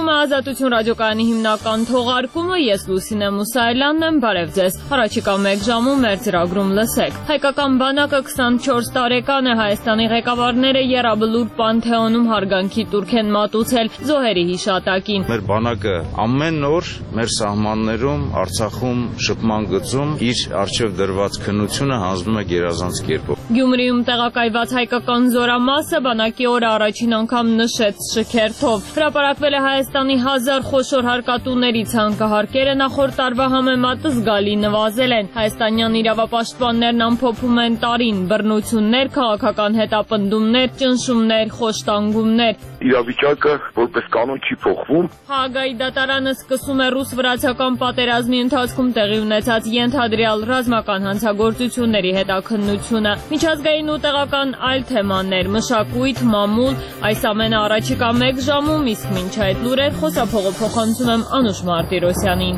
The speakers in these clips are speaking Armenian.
Եթերում Ազատություն ռադիոկայանի հիմնական թողարկումը, ես Լուսինե Մուսայելյանն եմ, բարև ձեզ։ Առաջիկա 1 ժամում մեր ծրագրում լսեք։ Հայկական բանակը 24 տարեկան է, Հայաստանի ղեկավարները Եռաբլուր Պանթեոնում հարգանքի տուրք են մատուցել զոհերի հիշատակին։ Մեր բանակը ամեն օր մեր սահմաններում, Արցախում, շփման գծում իր առջև դրված քննությունը հանձնում է գերազանց կերպով։ Գյումրիում տեղակայված հայկական զորամասը բանակի օրը առաջին անգամ նշեց շքերթով։ Հրապարակվել է Հայաստանի 1000 խոշոր հարկատուների ցանկահարկերը, նախորդ տարվա համեմատը զգալի նվազել են։ Հայաստանյան իրավապաշտպաններն ամփոփում են տարին՝ բռնություններ, քաղաքական հետապնդումներ, ճնշումներ, խոշտանգումներ։ Իրավիճակը որպես կանոն չի փոխվում։ Հաագայի դատարանը սկսում է ռուս-վրացական պատերազմի ընթացքում տեղի ունեցած ենթադրյալ ռազմական հանցագործությունների հետաքննությունը։ Միջազգային ու տեղական այլ թեմաներ, մշակույթ, մամուլ, այս ամենը առաջիկա 1 ժամում, իսկ մինչ այդ լուրեր խոսափողը փոխանցում եմ Անուշ Մարտիրոսյանին։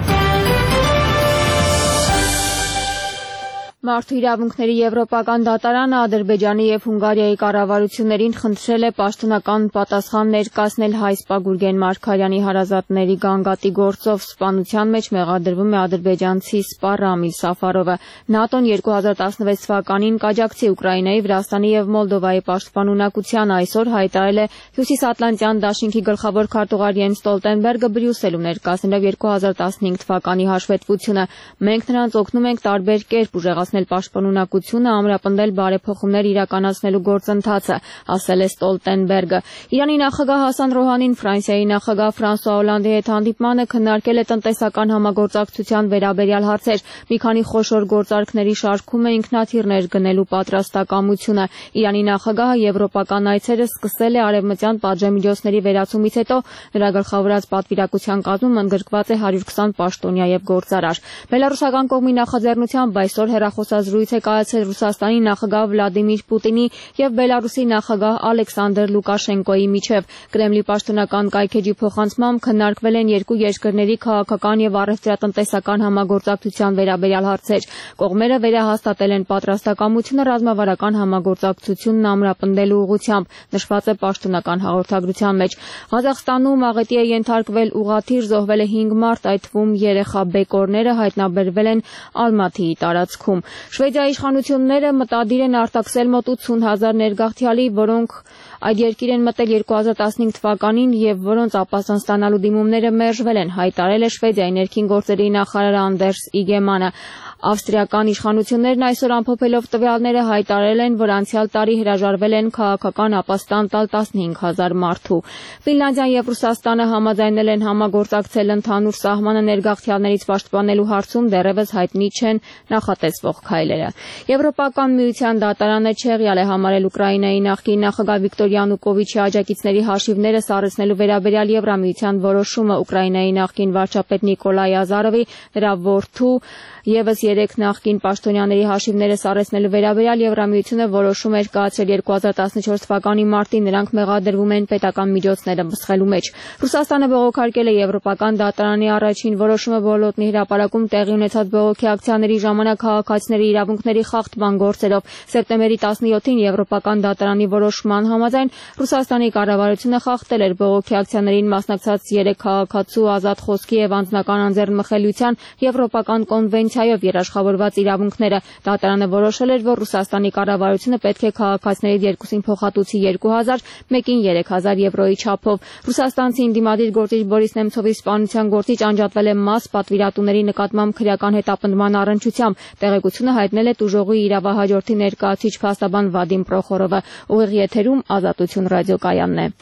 Մարդու իրավունքների եվրոպական դատարանը Ադրբեջանի և Հունգարիայի կառավարություններին խնդրել է պաշտոնական պատասխան ներկայացնել հայ Սպա Գուրգեն Մարքարյանի հարազատների գանգատի գործով սպանության մեջ մեղադրվում է ադրբեջանցի Սպա Ռամիլ Սաֆարովը։ ՆԱՏՕ-ն 2016 թվականին կաջակցի Ուկրաինայի, Վրաստանի և Մոլդովայի պաշտպանունակության այսօր հայտարարել է Հյուսիսատլանտյան դաշինքի գլխավոր քարտուղար Յենս Ստոլտենբերգը Բրյուսելում ներկայացնելով 2015 թվականի հաշվետվությունը։ Մենք նրանց օգնում ենք տարբեր կերպ ուժեղացնել պաշտպանունակությունը, ամրապնդել բարեփոխումներ իրականացնելու գործընթացը, ասել է Ստոլտենբերգը։ Իրանի նախագահ Հասան Ռոհանին Ֆրանսիայի նախագահ Ֆրանսուଆ Օլանդի հետ հանդիպմանը քննարկել է տնտեսական համագործակցության վերաբերյալ հարցեր։ Մի քանի խոշոր գործարքների շարքում է ինքնաթիռներ գնելու պատրաստակամությունը։ Իրանի նախագահը եվրոպական այցերը սկսել է արևմտյան պատժամիջոցների վերացումից հետո, նրա գլխավորած պատվիրակության կազմում ընդգրկված է 120 պաշտոնյա եւ գործարար։ Բելարուսական կողմի նախաձեռնությամբ այսօր հեռախոսազրույց է կայացել Ռուսաստանի նախագահ Վլադիմիր Պուտինի և Բելարուսի նախագահ Ալեքսանդր Լուկաշենկոյի միջև։ Կրեմլի պաշտոնական կայքեջի փոխանցմամբ քննարկվել են երկու երկրների քաղաքական և առևտրատնտեսական համագործակցության վերաբերյալ հարցեր։ Կողմերը վերահաստատել են պատրաստակամությունը ռազմավարական համագործակցությունն ամրապնդելու ուղղությամբ, նշված է պաշտոնական հաղորդագրության մեջ։ Ղազախստանում աղետի է ենթարկվել ուղղաթիռ, զոհվել է 5 մարդ, այդ թվում երեխա բեկորները հայտնաբերվել են Ալմաթիի տարածքում։ Շվեդիայի իշխանությունները մտադիր են արտաքսել մոտ 80,000 ներգաղթյալի, որոնք այդ երկիր են մտել 2015 թվականին և որոնց ապաստան ստանալու դիմումները մերժվել են, հայտարարել է Շվեդիայի ներքին գործերի նախարար Անդերս Իգեմանը։ Ավստրիական իշխանություններն այսօր ամփոփելով տվյալները հայտարարել են, որ անցյալ տարի հրաժարվել են քաղաքական ապաստան տալ 15,000 մարդու։ Ֆինլանդիան և Ռուսաստանը համաձայնել են համագործակցել ընդհանուր սահմանը ներգաղթյալներից պաշտպանելու հարցում, դեռևս հայտնի չեն նախատեսվող քայլերը։ Եվրոպական միության դատարանը չեղյալ է համարել Ուկրաինայի նախկին նախագահ Վիկտոր Յանուկովիչի աջակիցների հաշիվները սառեցնելու վերաբերյալ Եվրամիության որոշումը։ Ուկրաինայի նախկին վարչապետ Նիկոլայ Ազարովի, նրա որդու Եվս 3 նախկին պաշտոնյաների հաշիվները սառեցնելու վերաբերյալ Եվրամիությունը որոշում էր կայացրել 2014 թվականի մարտին, նրանք մեղադրվում են պետական միջոցները մսխելու մեջ։ Ռուսաստանը բողոքարկել է Եվրոպական դատարանի առաջին որոշումը Բոլոտնի հրապարակում տեղի ունեցած բողոքի ակցիաների ժամանակ քաղաքացիների իրավունքների խախտման գործերով։ Սեպտեմբերի 17-ին Եվրոպական դատարանի որոշման համաձայն Ռուսաստանի կառավարությունը խախտել էր բողոքի ակցիաներին մասնակցած 3 քաղաքացու ազատ խոսքի և անձնական անձեռնմխելիության Եվրոպական կոնվենցիայով երաշխավորված իրավունքները։ Դատարանը որոշել էր, որ Ռուսաստանի կառավարությունը պետք է քաղաքացիներից երկուսին փոխհատուցի 2,000, մեկին 3,000 եվրոյի չափով։ Ռուսաստանցի ընդդիմադիր գործիչ Բորիս Նեմցովի սպանության գործիչ անջատվել է մաս պատվիրատուների նկատմամբ քրեական հետապնդման առնչությամբ։ Տեղեկությունը հայտնել է տուժողի իրավահաջորդի ներկայացուցիչ փաստաբան Վադիմ Պրոխորովը։ Ուղիղ եթերում Ազատություն ռադիոկայանն է։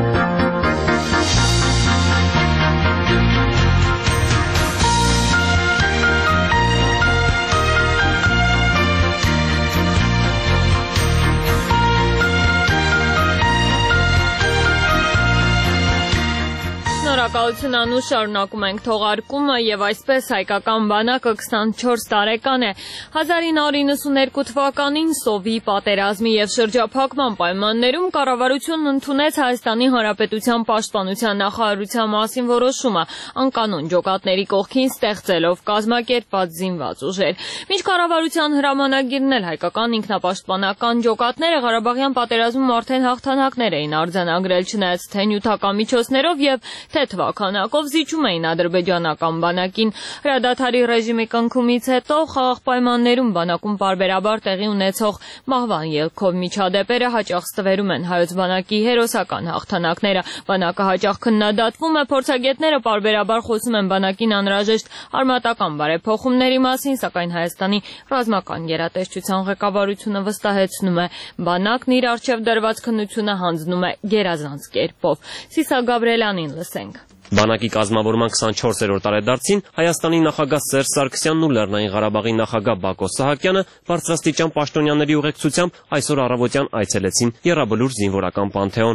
Շնորհակալություն Անուշ, շարունակում ենք թողարկումը եւ այսպես հայկական բանակը 24 տարեկան է։ 1992 թվականին Սովի պատերազմի եւ շրջափակման պայմաններում կառավարությունն ընդունեց Հայաստանի Հանրապետության պաշտպանության նախարարության մասին որոշումը, անկանոն ջոկատների կողքին ստեղծելով կազմակերպված զինված ուժեր։ Մինչ կառավարության հրամանագիրն էլ հայկական ինքնապաշտպանական ջոկատները Ղարաբաղյան պատերազմում արդեն հաղթանակներ էին արձանագրել, չնայած թե նյութական միջոցներով եւ թե թվականակով զիջում էին ադրբեջանական բանակին։ Հրադադարի ռեժիմի կնքումից հետո խաղաղ պայմաններում բանակում պարբերաբար տեղի ունեցող մահվան ելքով միջադեպերը հաճախ ստվերում են հայոց բանակի հերոսական հաղթանակները։ Բանակը հաճախ քննադատվում է, փորձագետները պարբերաբար խոսում են բանակին անհրաժեշտ արմատական բարեփոխումների մասին, սակայն Հայաստանի ռազմական գերատեսչության ղեկավարությունը վստահեցնում է, բանակն իր առջև դրված քննությունը հանձնում է գերազանց կերպով։ Սիսա Գաբրելյանին լսենք։ Բանակի կազմավորման 24-րդ տարեդարձին Հայաստանի նախագահ Սերժ Սարգսյանն ու Լեռնային Ղարաբաղի նախագահ Բակո Սահակյանը բարձրաստիճան պաշտոնյաների ուղեկցությամբ այսօր առավոտյան այցելեցին Եռաբլուր զինվորական պանթեոն։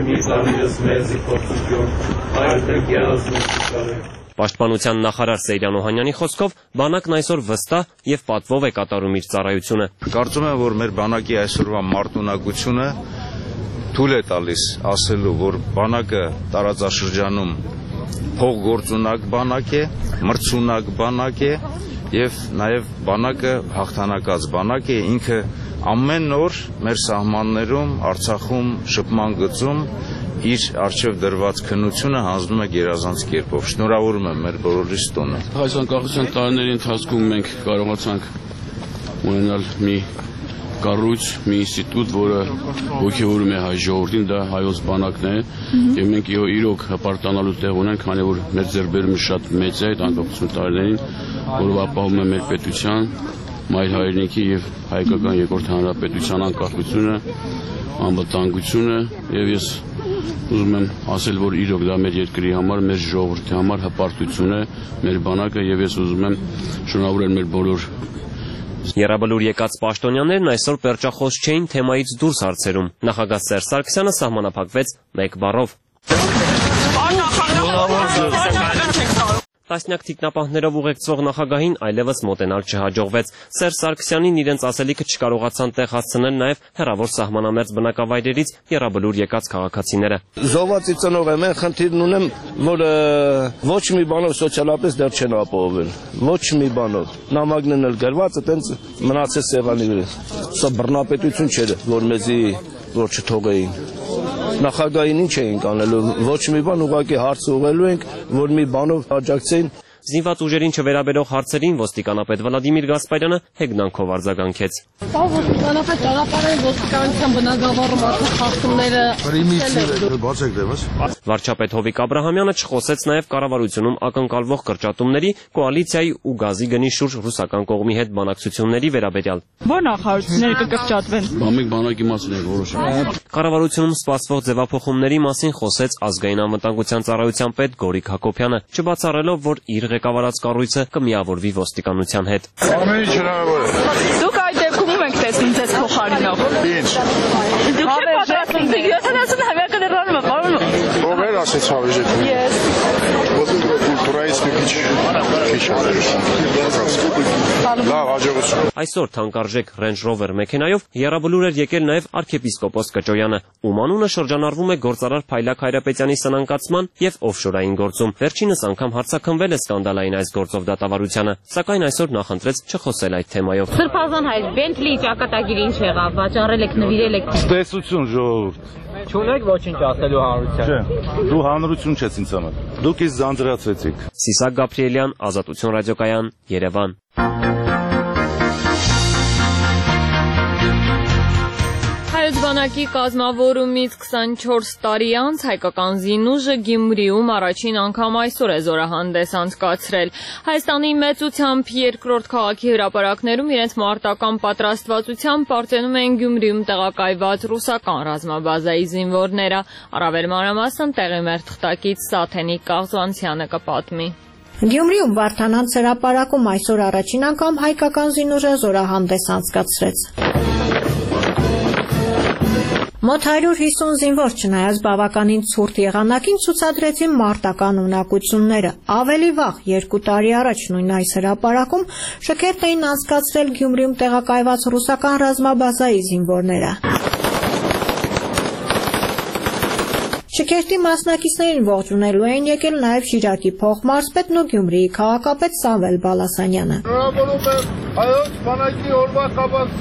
Պաշտպանության նախարար Սեյրան Օհանյանի խոսքով բանակն այսօր վստահ եւ պատվով է կատարում իր ծառայությունը։ Կարծում եմ, որ մեր բանակի այսօրվա մարտունակությունը թույլ է տալիս ասելու, որ բանակը տարածաշրջանում փողգործունակ բանակ է, մրցունակ բանակ է եւ նաեւ բանակը հաղթանակած բանակ է, ինքը ամեն օր մեր սահմաններում, Արցախում, շփման գծում իր առջև դրված քննությունը հանձնում է գերազանց կերպով։ Շնորհավորում եմ մեր բոլորիս տոնը։ Այս անկախության տարիների ընթացքում մենք կարողացանք ունենալ մի կառույց, մի ինստիտուտ, որը ոգևորում է հայ ժողովրդին, դա հայոց բանակն է, եւ մենք իրոք հպարտանալու տեղ ունենք, քանի որ մեր ձեռքբերումը շատ մեծ է այդ անկախություն տարիներին, որով ապահովում է մեր պետության, մայր հայրենիքի եւ հայկական երկրորդ հանրապետության անկախությունը, անվտանգությունը, եւ ես ուզում եմ ասել, որ իրոք դա մեր երկրի համար, մեր ժողովրդի համար հպարտություն է, մեր բանակը, եւ ես ուզում եմ շնորհավորել մեր բոլոր Եռաբլուր եկած պաշտոնյաներն այսօր պերճախոս չէին թեմայից դուրս հարցերում։ Նախագահ Սերժ Սարգսյանը սահմանափակվեց մեկ բառով։ Տասնյակ թիկնապահներով ուղեկցող նախագահին այլևս մոտենալ չհաջողվեց։ Սերժ Սարգսյանին իրենց ասելիքը չկարողացան տեղ հասցնել նաև հեռավոր սահմանամերձ բնակավայրերից Եռաբլուր եկած քաղաքացիները։ Զոհվածի ծնող եմ, խնդիրն ունեմ, որ ոչ մի բանով սոցիալապես դեռ չեն ապահովել։ Ոչ մի բանով։ Նամակն էլ գրված է, տենց մնացել սեղանի վրա։ Սա բռնապետություն չէր, որ մեզի որ չթողեին։ Նախագահին ինչ էինք անելու, ոչ մի բան, ուղղակի հարց ուղղելու ենք, որ մի բանով աջակցեին։ Զինված ուժերին չվերաբերող հարցերին ոստիկանապետ Վլադիմիր Գասպարյանը հեգնանքով արձագանքեց։ Ոստիկանապետ ճանապարհային ոստիկանության բնագավառում արդեն խախտումները Վարչապետ Հովիկ Աբրահամյանը չխոսեց նաև կառավարությունում ակնկալվող կրճատումների, կոալիցիայի ու գազի գնի շուրջ ռուսական կողմի հետ բանակցությունների վերաբերյալ։ Որ նախարարությունները կկրճատվեն։ Մենք բանակի մասին ենք որոշում։ Կառավարությունում սպասվող ձևափոխումների մասին խոսեց ազգային անվտանգության ծառայության պետ Գորիկ Հակոբյանը, չբացառելով, որ իր ղեկավարած կառույցը կմիավորվի ոստիկանության հետ։ Ամեն ինչ հնարավոր է։ Դուք այդ դեպքում ում եք տեսնում ձեզ փոխարինող։ Ինչ։ Դուք չեք պատրաստվում 70 հավաքը դեռանում է, պարոն։ Ով էր ասեց հավեժեք։ Ես։ Կուլտուրայից մի քիչ լավ հաջողություն։ Այսօր թանկարժեք Range Rover մեքենայով Եռաբլուր էր եկել նաև arczepiskopos Կճոյանը, ում անունը շրջանառվում է գործարար Փայլակ Հայրապետյանի սնանկացման եւ օֆշորային գործում։ Վերջինս անգամ հարցաքնվել է սկանդալային այս գործով դատավարությանը, սակայն այսօր նախընտրեց չխոսել այդ թեմայով։ Սրբազան հայ Bentley ճակատագիրը ինչ եղավ, վաճառել եք, նվիրել եք։ Տեսություն ժողովուրդ։ Չունեք ոչինչ ասելու հանրության։ Չէ, դու հանրություն չես ինձ համար։ Դուք ինձ ձանձրացրեցիք։ Սիսակ Գաբրիելյան, Ազատություն ռադիոկայան, Երևան։ Հայոց բանակի կազմավորումից 24 տարի անց հայկական զինուժը Գյումրիում առաջին անգամ այսօր է զորահանդես անցկացրել։ Հայաստանի մեծությամբ երկրորդ քաղաքի հրապարակներում իրենց մարտական պատրաստվածությամբ պարծենում են Գյումրիում տեղակայված ռուսական ռազմաբազայի զինվորները։ Առավել մանրամասն տեղի մեր թղթակից Սաթենիկ Կաղզանցյանը կպատմի։ Գյումրիում Վարդանանց հրապարակում այսօր առաջին անգամ հայկական զինուժը զորահանդես անցկացրեց։ Մոտ 150 զինվոր չնայած բավականին ցուրտ եղանակին ցուցադրեցին մարտական ունակությունները։ Ավելի վաղ 2 տարի առաջ նույն այս հրապարակում շքերթ էին անցկացրել Գյումրիում տեղակայված ռուսական ռազմաբազայի զինվորները։ Շքերթի մասնակիցներին ողջունելու էին եկել նաև Շիրակի փոխմարզպետն ու Գյումրիի քաղաքապետ Սամվել Բալասանյանը։ Շնորհավորում եմ հայոց բանակի օրվա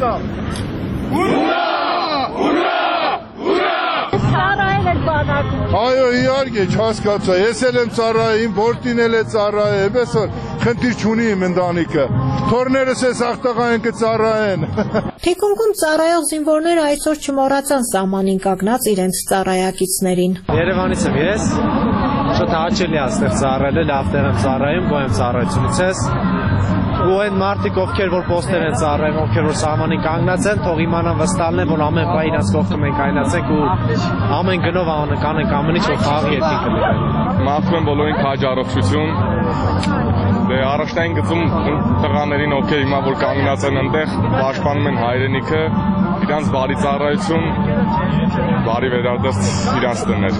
կապակցությամբ։ Ուրա! Ուրա! Ուրա! Սարայել եք բանակում, Այո, իհարկե, չհասկացա, ես էլ եմ ծառայում, որդին էլ է ծառայում, այսօր խնդիր չունի իմ ընտանիքը։ Թորներս էս աղտաղային կծառայեն։ Թիկունքում ծառայող զինվորները այսօր չմոռացան սահմանին կանգնած իրենց ծառայակիցներին։ Երևանից եմ ես, շատ հաճելի է այստեղ ծառայելը, լավ տեղ եմ ծառայում, գոհ եմ ծառայությունից ես։ Ու այն մարդիկ, ովքեր որ պոստեր են ծառայում, ովքեր որ սահմանին կանգնած են, թող իմանան վստահել են, որ ամեն բան իրաց կողքը մենք այլացենք ու ամեն գնով կանենք ամեն ինչ, որ խաղի երկին կլինի։ Մաղթում եմ բոլորին քաջ առողջություն։ Դե առաջնային գծում տղաներին, ովքեր հիմա որ կանգնած են այնտեղ, պաշտպանում են հայրենիքը, իրանց բարի ծառայություն, բարի վերադարձ իրանց տներ։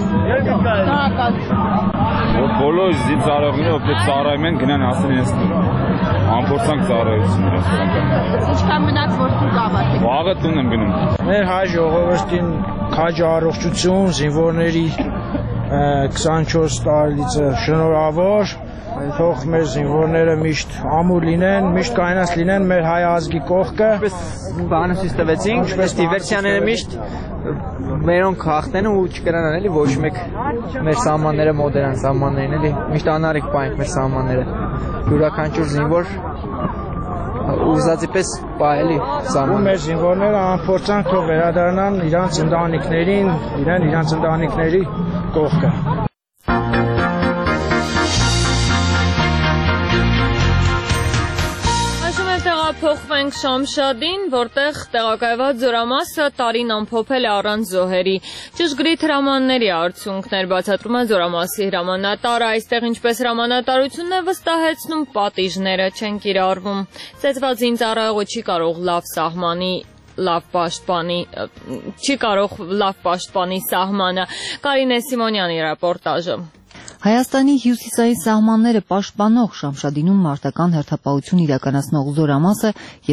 Բոլոր զինծառայողները, ովքեր ծառայում են, գնան հասնեն իրենց տուն։ Ամփոփանք ծառայությունները։ Ինչքան մնաց որ դուք ավարտեք։ Վաղը տուն եմ գնում։ Մեր հայ ժողովրդին քաջ առողջություն, զինվորների 24 տարելիցը շնորհավոր, թող մեր զինվորները միշտ ամուր լինեն, միշտ կայունած լինեն մեր հայ ազգի կողքը։ Բանը ցույց տվեցինք, ինչպես դիվերսիաները միշտ մերոնք հաղթեն ու չկրանան էլի ոչ մեկ մեր սահմանները մոդեռն սահմաններն էլի միշտ անարիք պահենք մեր սահմանները յուրաքանչյուր զինվոր ուզածի պես պահելի սահման մեր զինվորները անփորձանք թող վերադառնան իրանց ընտանիքներին իրանց ընտանիքների կողքը Փոխվենք Շամշադին, որտեղ տեղակայված զորամասը տարին ամփոփել է առանց զոհերի։ Ճշգրիտ հրամանների արդյունքներ բացատրում է զորամասի հրամանատարը, այստեղ ինչպես հրամանատարությունն է վստահեցնում, պատիժները չեն կիրառվում։ Ծեծված զինծառայողը չի կարող լավ պաշտպանի սահմանը։ Կարինե Սիմոնյանի ռեպորտաժը։ Հայաստանի հյուսիսային սահմանները պաշտպանող Շամշադինում մարտական հերթապահություն իրականացնող զորամասը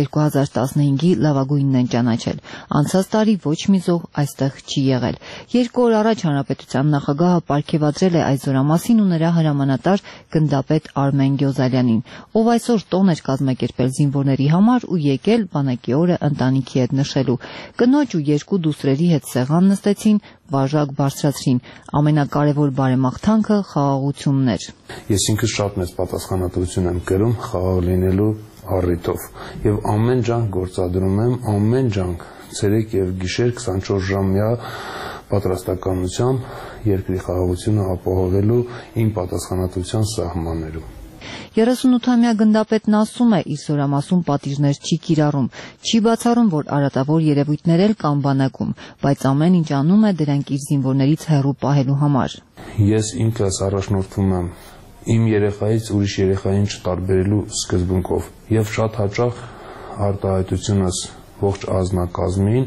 2015-ի լավագույնն են ճանաչել։ Անցած տարի ոչ մի զոհ այստեղ չի եղել։ 2 օր առաջ հանրապետության նախագահը պարգևատրել է այս զորամասին ու նրա հրամանատար գնդապետ Արմեն Գյոզալյանին, ով այսօր տոն էր կազմակերպել զինվորների համար ու եկել բանակի օրը ընտանիքի հետ նշելու։ Կնոջ ու 2 դուստրերի հետ սեղան նստեցին, բաժակ բարձրացրին։ Ամենակարևոր բարեմաղթանքը խաղաղությունն էր։ Ես ինքս շատ մեծ պատասխանատվություն եմ կրում խաղաղ լինելու առիթով եւ ամեն ջանք գործադրում եմ, ամեն ջանք ցերեկ եւ գիշեր 24 ժամյա պատրաստականությամբ երկրի խաղաղությունը ապահովելու իմ պատասխանատվության սահմաններում։ 38-ամյա գնդապետն ասում է, իր զորամասում պատիժներ չի կիրառում, չի բացառում, որ արատավոր երևույթներ էլ կան բանակում, բայց ամեն ինչ անում է դրանք իր զինվորներից հեռու պահելու համար։ Ես ինքս առաջնորդվում եմ իմ երեխայից ուրիշ երեխային չտարբերելու սկզբունքով եւ շատ հաճախ արտահայտությունս ողջ ազնագազմին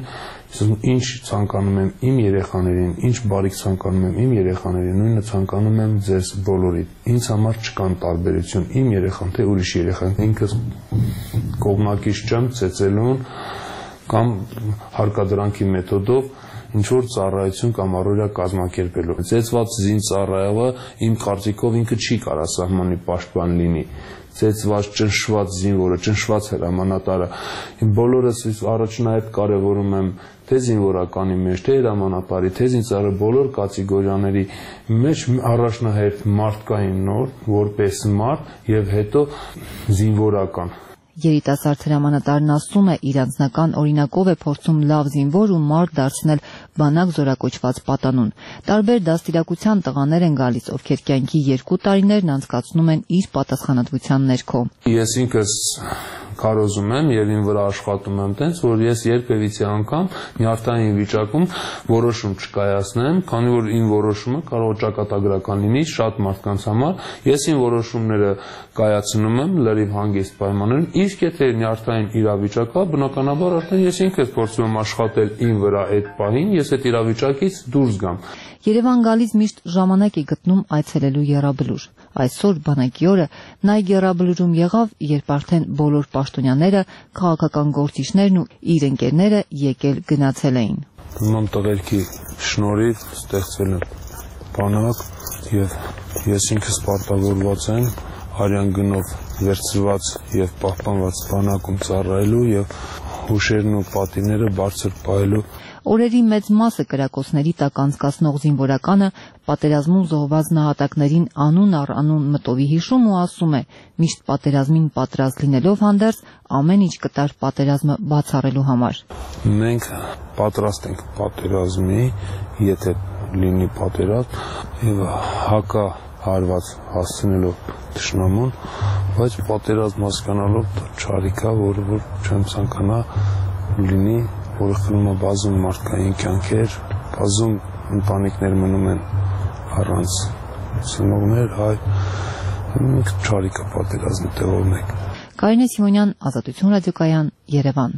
ինչ ցանկանում եմ իմ երեխաներին, ինչ բարիք ցանկանում եմ իմ երեխաներին, նույնը ցանկանում եմ ձեզ բոլորի։ Ինձ համար չկան տարբերություն, իմ երեխան թե ուրիշ երեխան, ինքս կողմնակից չեմ ծեծելուն կամ հարկադրանքի մեթոդով ինչ որ ծառայություն կամ առօրյա կազմակերպելու։ Ծեծված զինծառայողը իմ կարծիքով ինքը չի կարա սահմանի պաշտպան լինի։ Ծեծված, ճնշված զինվորը, ճնշված հրամանատարը։ Բոլորս առաջնահերթ կարևորում եմ թե զինվորականի մեջ, թե հրամանատարի, թե զինծառայողի բոլոր կատեգորիաների մեջ առաջնահերթ մարդկային նոր, որպես մարդ եւ հետո զինվորական։ Երիտասարդ հրամանատարն ասում է, իր անձնական օրինակով է փորձում լավ զինվոր ու մարդ դարձնել բանակ զորակոչված պատանուն։ Տարբեր դաստիարակության տղաներ են գալիս, ովքեր կյանքի 2 տարիներն անցկացնում են իր պատասխանատվության ներքո։ Ես ինքս քարոզում եմ եւ ին վրա աշխատում եմ տենց, որ ես երբևիցե անգամ նյարդային վիճակում որոշում չկայացնեմ, քանի որ ին որոշումը կարող է ճակատագրական լինի շատ մարդկանց համար։ Ես ին որոշումները կայացնում եմ լրիվ հանգիստ պայմաններում, իսկ եթե նյարդային իրավիճակ կա, բնականաբար արդեն ես ինքս փորձում եմ աշխատել ին վրա այդ պահին, ես այդ իրավիճակից դուրս գամ։ Երևան գալիս միշտ ժամանակ է գտնում այցելելու եռաբլուր։ Այսօր բանակի օրը նա եռաբլուրում եղավ, երբ արդեն բոլոր պաշտոնյաները, քաղաքական գործիչներն ու իր ընկերները եկել գնացել էին։ Նման տղերքի շնորհիվ ստեղծվել է բանակ եւ ես ինքս պարտավորված եմ արյան գնով վերցված եւ պահպանված բանակում ծառայելու եւ հուշերն ու պատիվները բարձր պահելու։ Օրերի մեծ մասը կրակոցների տակ անցկացնող զինվորականը պատերազմում զոհված նահատակներին անուն առ անուն մտովի հիշում ու ասում է. միշտ պատերազմին պատրաստ լինելով հանդերձ ամեն ինչ կտար պատերազմը բացառելու համար։ Մենք պատրաստ ենք պատերազմի, եթե լինի պատերազմ, եւ հակա հարված հասցնելով թշնամուն, բայց պատերազմ հասկանալով չարիքա, որը որ չեմ ցանկանա լինի, որը խլում է բազում մարդկային կյանքեր, բազում ընտանիքներ մնում են առանց ծնողներ, հայ, մենք չարիքա պատերազմի տեղով մենք։ Կարինե Սիմոնյան, Ազատություն ռադիոկայան, Երևան։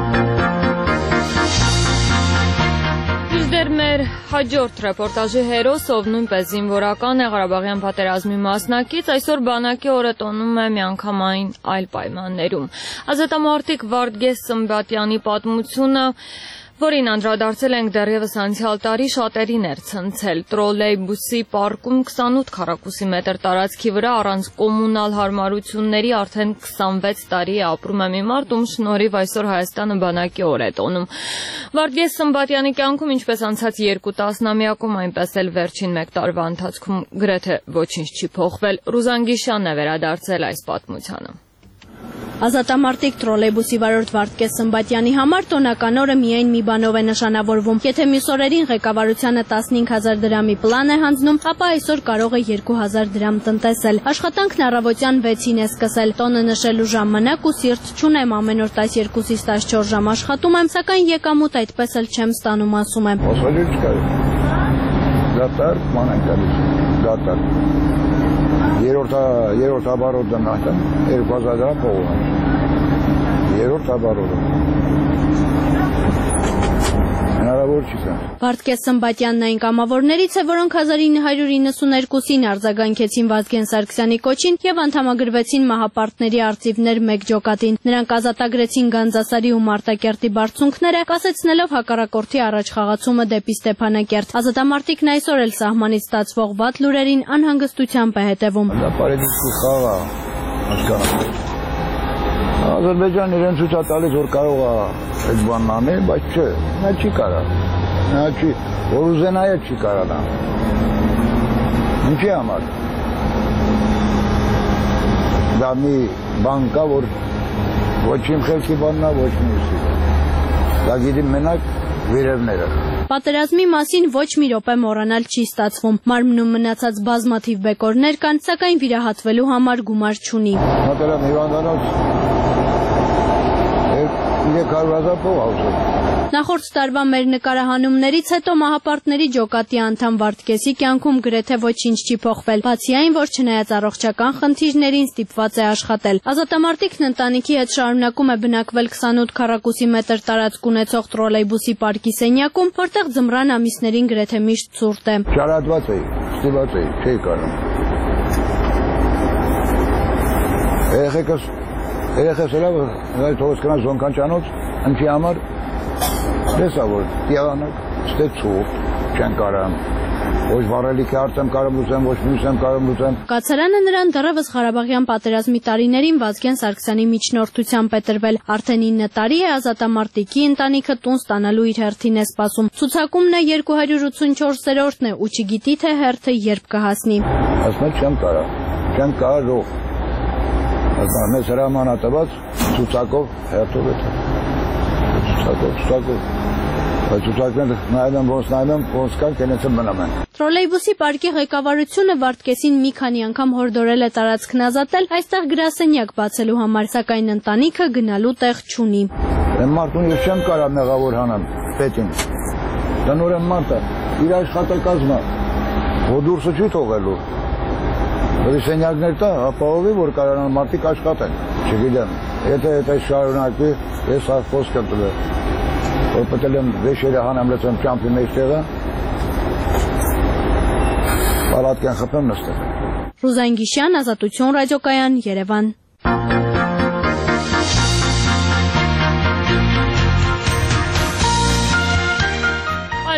Դեր մեր հաջորդ ռեպորտաժի հերոս, ով նույնպես զինվորական է, Ղարաբաղյան պատերազմի մասնակից, այսօր բանակի օրը տոնում է միանգամայն այլ պայմաններում։ Ազատամարտիկ Վարդգես Սմբատյանի պատմությունը, որին անդրադարձել ենք դեռևս անցյալ տարի, շատերին էր ցնցել։ Տրոլեյբուսի պարկում 28 քառակուսի մետր տարածքի վրա առանց կոմունալ հարմարությունների արդեն 26 տարի է ապրում է մի մարդ, ում շնորհիվ այսօր Հայաստանը բանակի օր է տոնում։ Վարդգես Սմբատյանի կյանքում, ինչպես անցած 2 տասնամյակում, այնպես էլ վերջին 1 տարվա ընթացքում գրեթե ոչինչ չի փոխվել։ Ռուզան Գիշյանն է վերադարձել այս պատմությանը։ Ազատամարտիկ տրոլեյբուսի վարորդ Վարդգես Սմբատյանի համար տոնական օրը միայն մի բանով է նշանավորվում։ Եթե մյուս օրերին ղեկավարությանը 15,000 դրամի պլան է հանձնում, ապա այսօր կարող է 2,000 դրամ տնտեսել։ Աշխատանքն առավոտյան 6-ին է սկսել։ Տոնը նշելու ժամանակ ու սիրտ չունեմ, ամեն օր 12-ից 14 ժամ աշխատում եմ, սակայն եկամուտ այդպես էլ չեմ ստանում, ասում եմ։ Ոսալի չկար։ Դատար, ման են գալիս։ Դատար։ Երորդ աբարոդը նահտան 2000 դրամ փողում է։ Երորդ աբարոդը։ Հնարավոր չի կան։ Վարդգես Սմբատյանն այն կամավորներից է, որոնք 1992-ին արձագանքեցին Վազգեն Սարգսյանի կոչին եւ անդամագրվեցին մահապարտների արծիվներ 1 ջոկատին։ Նրանք ազատագրեցին Գանձասարի ու Մարտակերտի բարձունքները, կասեցնելով հակառակորդի առաջխաղացումը դեպի Ստեփանակերտ։ Ազատամարտիկն այսօր էլ սահմանից ստացվող վատ լուրերին անհանգստությամբ է հետևում։ Դա պարեդիսի խաղ է, հասկանալի։ Ադրբեջանն իրեն ցույց է տալիս, որ կարող է այդ բանն անել, բայց չէ, նա չի կարա։ Նա չի, որ ուզենայը չի կարա։ Ինչի համար։ Դա մի բան կա, որ ոչ իմ խելքի բանն է, ոչ մյուսի։ Դա գիտի մենակ վերևները։ Պատերազմի մասին ոչ մի րոպե մոռանալ չի ստացվում։ Մարմնում մնացած բազմաթիվ բեկորներ կան, սակայն վիրահատվելու համար գումար չունի։ Մոտելեմ հիվանդանոց 300,000 փող ավսել։ Նախորդ տարվա մեր նկարահանումներից հետո մահապարտների ջոկատի անդամ Վարդգեսի կյանքում գրեթե ոչինչ չի փոխվել, բացի այն, որ չնայած առողջական խնդիրներին ստիպված է աշխատել։ Ազատամարտիկն ընտանիքի հետ շարունակում է բնակվել 28 քառակուսի մետր տարածք ունեցող տրոլեյբուսի պարկի սենյակում, որտեղ ձմռան ամիսներին գրեթե միշտ ցուրտ է։ Շարադված էի, ստիպված էի, չէի կարող։ Երեխես էլավ, թողս կնա զոնքանչանոց, ընչի համար դեսա որ եղանակ ստե ցուրտ չեն կարամ ոչ վառելիքի հարց եմ կարող լուծեմ ոչ մյուս եմ կարող լուծեմ Կացարանը նրան դեռևս Ղարաբաղյան պատերազմի տարիներին Վազգեն Սարգսյանի միջնորդությամբ է տրվել արդեն 9 տարի է ազատամարտիկի ընտանիքը տուն ստանալու իր հերթին է սպասում ցուցակումն է 284-րդն է ու չգիտի թե հերթը երբ կհասնի ասում չեմ կարող մեզ հրամանատված ցուցակով հերթով է ցուցակով բայց ցուցակները նայում ոնց կան կենեցը մնում են Տրոլեյբուսի պարկի ղեկավարությունը Վարդգեսին մի քանի անգամ հորդորել է տարածքն ազատել այստեղ գրասենյակ բացելու համար սակայն ընտանիքը գնալու տեղ չունի Այն մարդուն ես չեմ կարող մեղավոր հանեմ պետին տնօրեն մարդը իր աշխատակազմը որդուրսը չի թողելու Որի սենյակներ տա, ապահովի, որ կարանան մարդիկ աշխատեն, չգիտեմ, եթե այդ շարունակվի, ես խոսք եմ տվել, որ պետել եմ վեշերը հանեմ լծեմ ճամպի մեջ տեղը, պալատկյան խպեմ նստել։ Ռուզան Գիշյան, Ազատություն ռադիոկայան, Երևան։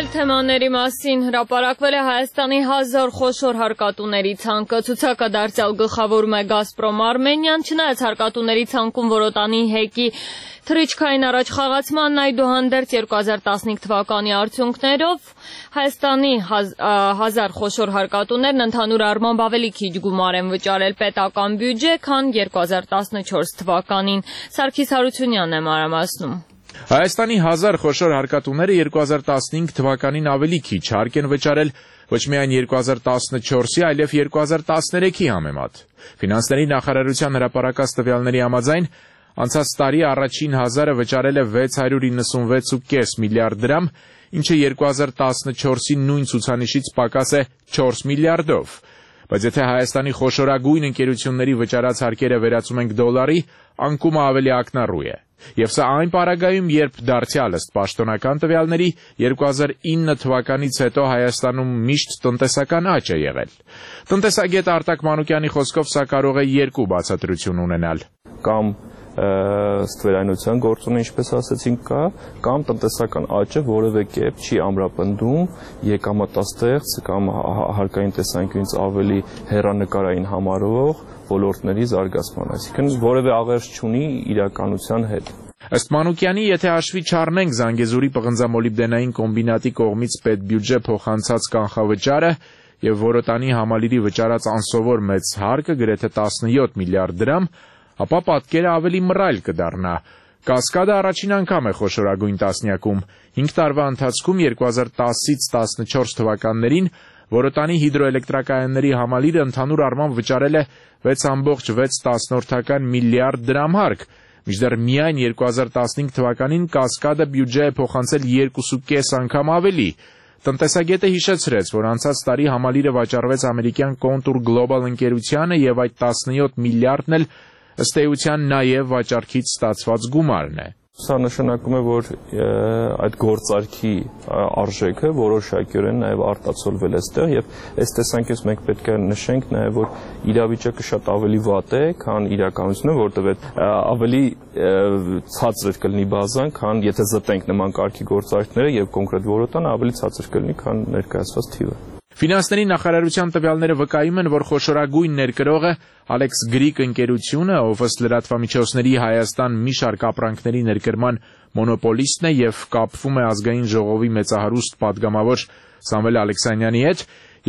Այլ թեմաների մասին հրապարակվել է Հայաստանի 1000 խոշոր հարկատուների ցանկը։ Ցուցակը դարձյալ գլխավորում է Գազպրոմ Արմենիան, չնայած հարկատուների ցանկում որոտանի հեկի թռիչքային առաջխաղացման այդուհանդերձ 2015 թվականի արդյունքներով Հայաստանի 1000 խոշոր հարկատուներն ընդհանուր առմամբ ավելի քիչ գումար են վճարել պետական բյուջե, քան 2014 թվականին։ Սարգիս Հարությունյանն է մանրամասնում։ Հայաստանի 1000 խոշոր հարկատուները 2015 թվականին ավելի քիչ հարկ են վճարել ոչ միայն 2014-ի, այլև 2013-ի համեմատ։ Ֆինանսների նախարարության հրապարակած տվյալների համաձայն անցած տարի առաջին 1000-ը վճարել է 696.5 միլիարդ դրամ, ինչը 2014-ի նույն ցուցանիշից պակաս է 4 միլիարդով։ Բայց եթե Հայաստանի խոշորագույն ընկերությունների վճարած հարկերը վերածում ենք դոլարի, անկումը ավելի ակնառու է։ Եվ սա այն պարագայում, երբ դարձյալ ըստ պաշտոնական տվյալների 2009 թվականից հետո Հայաստանում միշտ տնտեսական աճ է եղել։ Տնտեսագետ Արտակ Մանուկյանի խոսքով սա կարող է երկու բացատրություն ունենալ։ Կամ ստվերայնության գործոնը, ինչպես ասացինք, կա, կամ տնտեսական աճը որևէ կերպ չի ամրապնդում եկամտաստեղծ կամ հարկային տեսանկյունից ավելի հեռանկարային համարվող ոլորտների զարգացման, այսինքն որևէ աղերս չունի իրականության հետ։ Ըստ Մանուկյանի, եթե հաշվի չառնենք Զանգեզուրի պղնձամոլիբդենային կոմբինատի կողմից պետբյուջե փոխանցած կանխավճարը եւ Որոտանի համալիրի վճարած անսովոր մեծ հարկը գրեթե 17 միլիարդ դրամ, ապա պատկերը ավելի մռայլ կդառնա։ Կասկադը առաջին անգամ է խոշորագույն տասնյակում։ 5 տարվա ընթացքում 2010-ից 14 թվականներին Որոտանի հիդրոէլեկտրակայանների համալիրը ընդհանուր առմամբ վճարել է 6.6 միլիարդ դրամ հարկ, մինչդեռ միայն 2015 թվականին կասկադը բյուջե է փոխանցել 2.5 անգամ ավելի։ Տնտեսագետը հիշեցրեց, որ անցած տարի համալիրը վաճառվեց ամերիկյան Contour Global ընկերությանը եւ այդ 17 միլիարդն էլ ըստ էության նաև վաճառքից ստացված գումարն է։ Սա նշանակում է, որ այդ գործարքի արժեքը որոշակիորեն նաև արտացոլվել է այստեղ եւ այս տեսանկյունից մենք պետք է նշենք նաև, որ իրավիճակը շատ ավելի վատ է, քան իրականությունը, որտեղ ավելի ցածր կլինի բազան, քան եթե զտենք նման կարգի գործարքները եւ կոնկրետ որոտանը ավելի ցածր կլինի, քան ներկայացված թիվը։ Ֆինանսների նախարարության տվյալները վկայում են, որ խոշորագույն ներկրողը Alex Greek ընկերությունը, ով ըստ լրատվամիջոցների Հայաստան մի շարք ապրանքների ներկրման մոնոպոլիստն է եւ կապվում է ազգային ժողովի մեծահարուստ падգամավոր Սամվել Ալեքսանյանի հետ,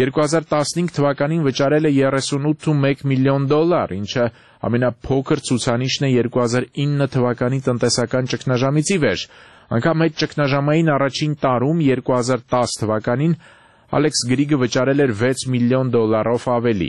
2015 թվականին վճարել է 38.1 միլիոն դոլար, ինչը ամենափոքր ցուցանիշն է 2009 թվականի տնտեսական ճգնաժամից ի վեր։ Անգամ այդ ճգնաժամային առաջին տարում 2010 թվականին Alex Greek-ը վճարել էր 6 միլիոն դոլարով ավելի։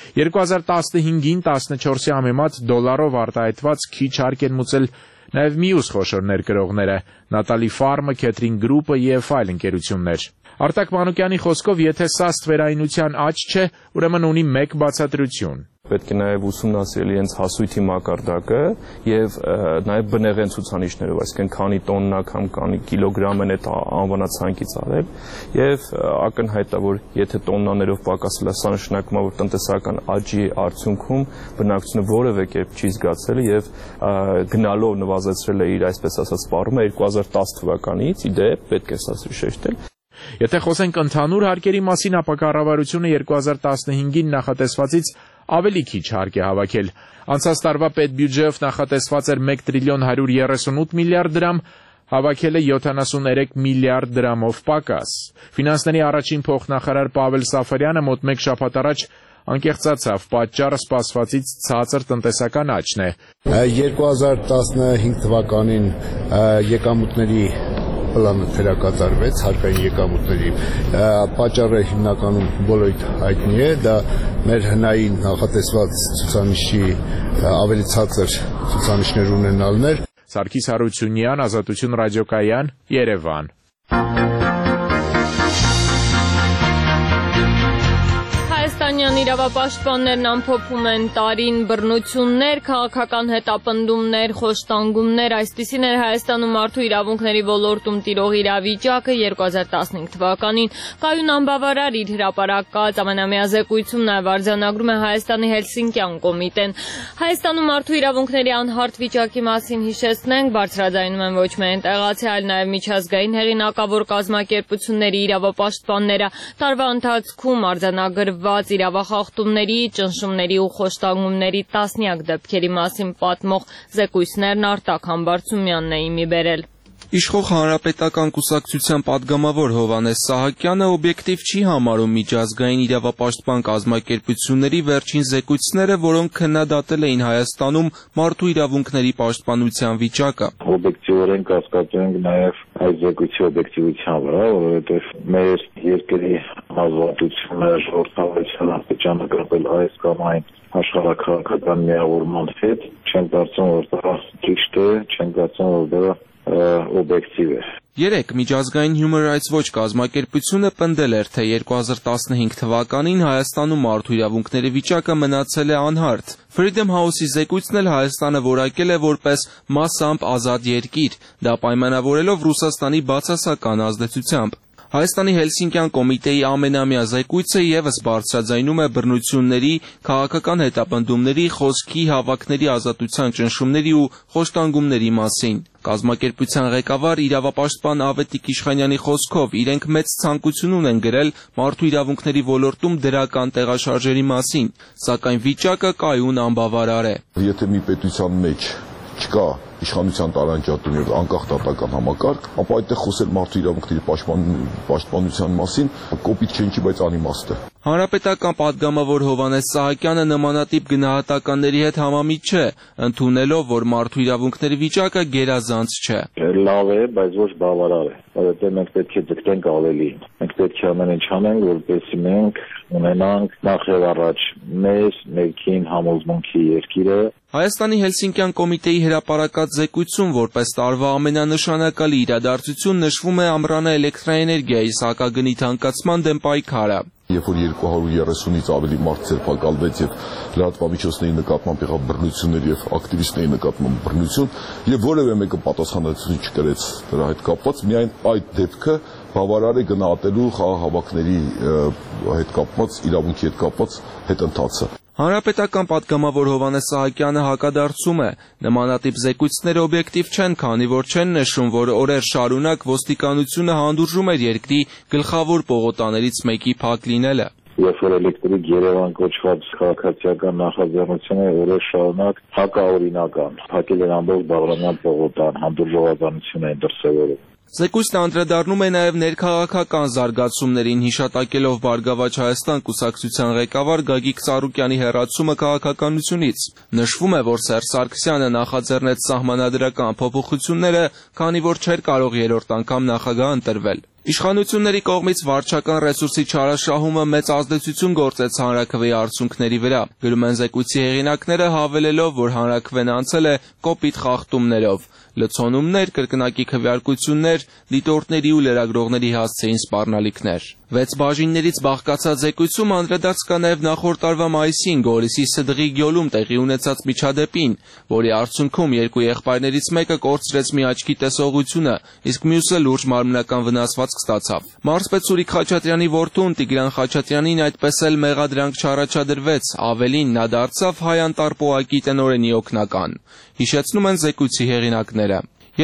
2015-ին 14-ի համեմատ դոլարով արտահայտված քիչ հարկ են մուծել նաև մյուս խոշոր ներկրողները՝ Նատալի Ֆարմը, Քեթրին Գրուպը եւ այլ ընկերություններ։ Արտակ Մանուկյանի խոսքով, եթե սա ստվերայնության աճ չէ, ուրեմն ունի մեկ բացատրություն։ Պետք է նաև ուսումնասիրել իրենց հասույթի մակարդակը եւ նաև բնեղեն ցուցանիշներով, այսինքն քանի տոննա կամ քանի կիլոգրամ են այդ անվանացանկից արել եւ ակնհայտ է, որ եթե տոննաներով պակասել է, սա նշանակում է, որ տնտեսական աճի արդյունքում բնակչությունը որևէ կերպ չի զգացել եւ գնալով նվազեցրել է իր այսպես ասած սպառումը 2010 թվականից, ի դեպ պետք է սա շեշտել։ Եթե խոսենք ընդհանուր հարկերի մասին, ապա կառավարությունը 2015-ին նախատեսվածից ավելի քիչ հարկ է հավաքել։ Անցած տարվա պետբյուջեով նախատեսված էր 1 տրիլիոն 138 միլիարդ դրամ, հավաքել է 73 միլիարդ դրամով պակաս։ Ֆինանսների առաջին փոխնախարար Պավել Սաֆարյանը մոտ մեկ շաբաթ առաջ անկեղծացավ, պատճառը սպասվածից ցածր տնտեսական աճն է։ 2015 թվականին եկամուտների պլանը թերակատարվեց հարկային եկամուտների, պատճառը հիմնականում բոլորիդ հայտնի է, դա մեր հնային նախատեսված ցուցանիշի ավելի ցածր ցուցանիշներ ունենալն էր։ Սարգիս Հարությունյան, Ազատություն ռադիոկայան, Երևան։ Իշխանյան իրավապաշտպաններն ամփոփում են տարին բռնություններ, քաղաքական հետապնդումներ, խոշտանգումներ, այսպիսին էր Հայաստանում մարդու իրավունքների ոլորտում տիրող իրավիճակը 2015 թվականին։ Կայուն անբավարար իր հրապարակած ամենամյա զեկույցում նաև արձանագրում է Հայաստանի Հելսինկյան կոմիտեն։ Հայաստանում մարդու իրավունքների անհարթ վիճակի մասին հիշեցնենք, բարձրաձայնում են ոչ միայն տեղացի, այլ նաև միջազգային հեղինակավոր կազմակերպությունների իրավապաշտպանները։ Տարվա ընթացքում արձանագրված իրավախախտումների, ճնշումների ու խոշտանգումների տասնյակ դեպքերի մասին պատմող զեկույցներն Արտակ Համբարձումյանն է իմի բերել։ Իշխող հանրապետական կուսակցության պատգամավոր Հովհաննես Սահակյանը օբյեկտիվ չի համարում միջազգային իրավապաշտպան կազմակերպությունների վերջին զեկույցները, որոնք քննադատել էին Հայաստանում մարդու իրավունքների պաշտպանության վիճակը։ Օբյեկտիվորեն կասկածում ենք նաև այս զեկույցի օբյեկտիվության վրա, որովհետև մեր երկրի ազատությունը, ժողովրդավարությունը պետք է կապել այս կամ այն աշխարհաքաղաքական միավորման հետ, չեմ կարծում, որ դա ճիշտ է, չեմ կարծում, որ դա օբյեկտիվ է։ Երեկ միջազգային Human Rights Watch կազմակերպությունը պնդել էր, թե 2015 թվականին Հայաստանում մարդու իրավունքների վիճակը մնացել է անհարթ։ Freedom House-ի զեկույցն էլ Հայաստանը որակել է որպես մասամբ ազատ երկիր, դա պայմանավորելով Ռուսաստանի բացասական ազդեցությամբ։ Հայաստանի Հելսինկյան կոմիտեի ամենամյա զեկույցը ևս բարձրաձայնում է բռնությունների, քաղաքական հետապնդումների, խոսքի, հավաքների ազատության ճնշումների ու խոշտանգումների մասին։ Կազմակերպության ղեկավար իրավապաշտպան Ավետիք Իշխանյանի խոսքով իրենք մեծ ցանկություն ունեն գրել մարդու իրավունքների ոլորտում դրական տեղաշարժերի մասին, սակայն վիճակը կայուն անբավարար է։ Եթե մի պետության մեջ չկա իշխանության տարանջատում եւ անկախ դատական համակարգ, ապա այդտեղ խոսել մարդու իրավունքների պաշտպանության մասին կոպիտ չի, բայց անիմաստ է։ Հանրապետական պատգամավոր Հովհաննես Սահակյանը նմանատիպ գնահատականների հետ համամիտ չէ, ընդունելով, որ մարդու իրավունքների վիճակը գերազանց չէ։ Լավ է, բայց ոչ բավարար է, որովհետև մենք պետք է ձգտենք ավելին։ Մենք պետք է ամեն ինչ անենք, որպեսզի մենք ունենանք նախ եւ առաջ մեր ներքին համոզմունքի երկիրը։ Հայաստանի Հելսինկյան կոմիտեի հրապարակած զեկույցում որպես տարվա ամենանշանակալի իրադարձություն նշվում է ամռանը էլեկտրաէներգիայի սակագնի թանկացման դեմ պայքարը։ Երբ որ 230-ից ավելի մարդ ձերբակալվեց եւ լրատվամիջոցների նկատմամբ եղավ բռնություններ եւ ակտիվիստների նկատմամբ բռնություն, եւ որևէ մեկը պատասխանատվություն չկրեց դրա հետ կապված, միայն այդ դեպքը բավարար է գնահատելու խաղաղավարների հետ կապված, իրավունքի հետ կապված հետընթացը։ Հանրապետական պատգամավոր Հովհաննես Սահակյանը հակադարձում է, նմանատիպ զեկույցները օբյեկտիվ չեն, քանի որ չեն նշում, որ օրեր շարունակ ոստիկանությունը հանդուրժում էր երկրի գլխավոր պողոտաներից մեկի փակ լինելը։ Երբ որ էլեկտրիկ Երևան կոչված քաղաքացիական նախաձեռնությունը օրեր շարունակ հակաօրինական, փակել էր ամբողջ Բաղրամյան պողոտան, հանդուրժողականություն էին դրսևորում։ Զեկույցն անդրադառնում է նաև ներքաղաքական զարգացումներին, հիշատակելով Բարգավաճ Հայաստան կուսակցության ղեկավար Գագիկ Ծառուկյանի հեռացումը քաղաքականությունից։ Նշվում է, որ Սերժ Սարգսյանը նախաձեռնեց սահմանադրական փոփոխությունները, քանի որ չէր կարող երրորդ անգամ նախագահ ընտրվել։ Իշխանությունների կողմից վարչական ռեսուրսի չարաշահումը մեծ ազդեցություն գործեց հանրաքվեի արդյունքների վրա, գրում են զեկույցի հեղինակները, հավելելով, որ հանրաքվեն անցել է կոպիտ խախտումներով։ Լցոնումներ, կրկնակի քվեարկություններ, դիտորդների ու լրագրողների հասցեին սպառնալիքներ։ 6 բաժիններից բաղկացած զեկույցում անդրադարձ կա նաև նախորդ տարվա մայիսին Գորիսի Սդղի գյուղում տեղի ունեցած միջադեպին, որի արդյունքում երկու եղբայրներից մեկը կորցրեց մի աչքի տեսողությունը, իսկ մյուսը լուրջ մարմնական վնասվածք ստացավ։ Մարզպետ Սուրիկ Խաչատրյանի որդուն Տիգրան Խաչատրյանին այդպես էլ մեղադրանք չառաջադրվեց, ավելին նա դարձավ հայ անտարպոակի տնօրենի օգնական։ Հիշեցնում են զեկույցի հեղինակները։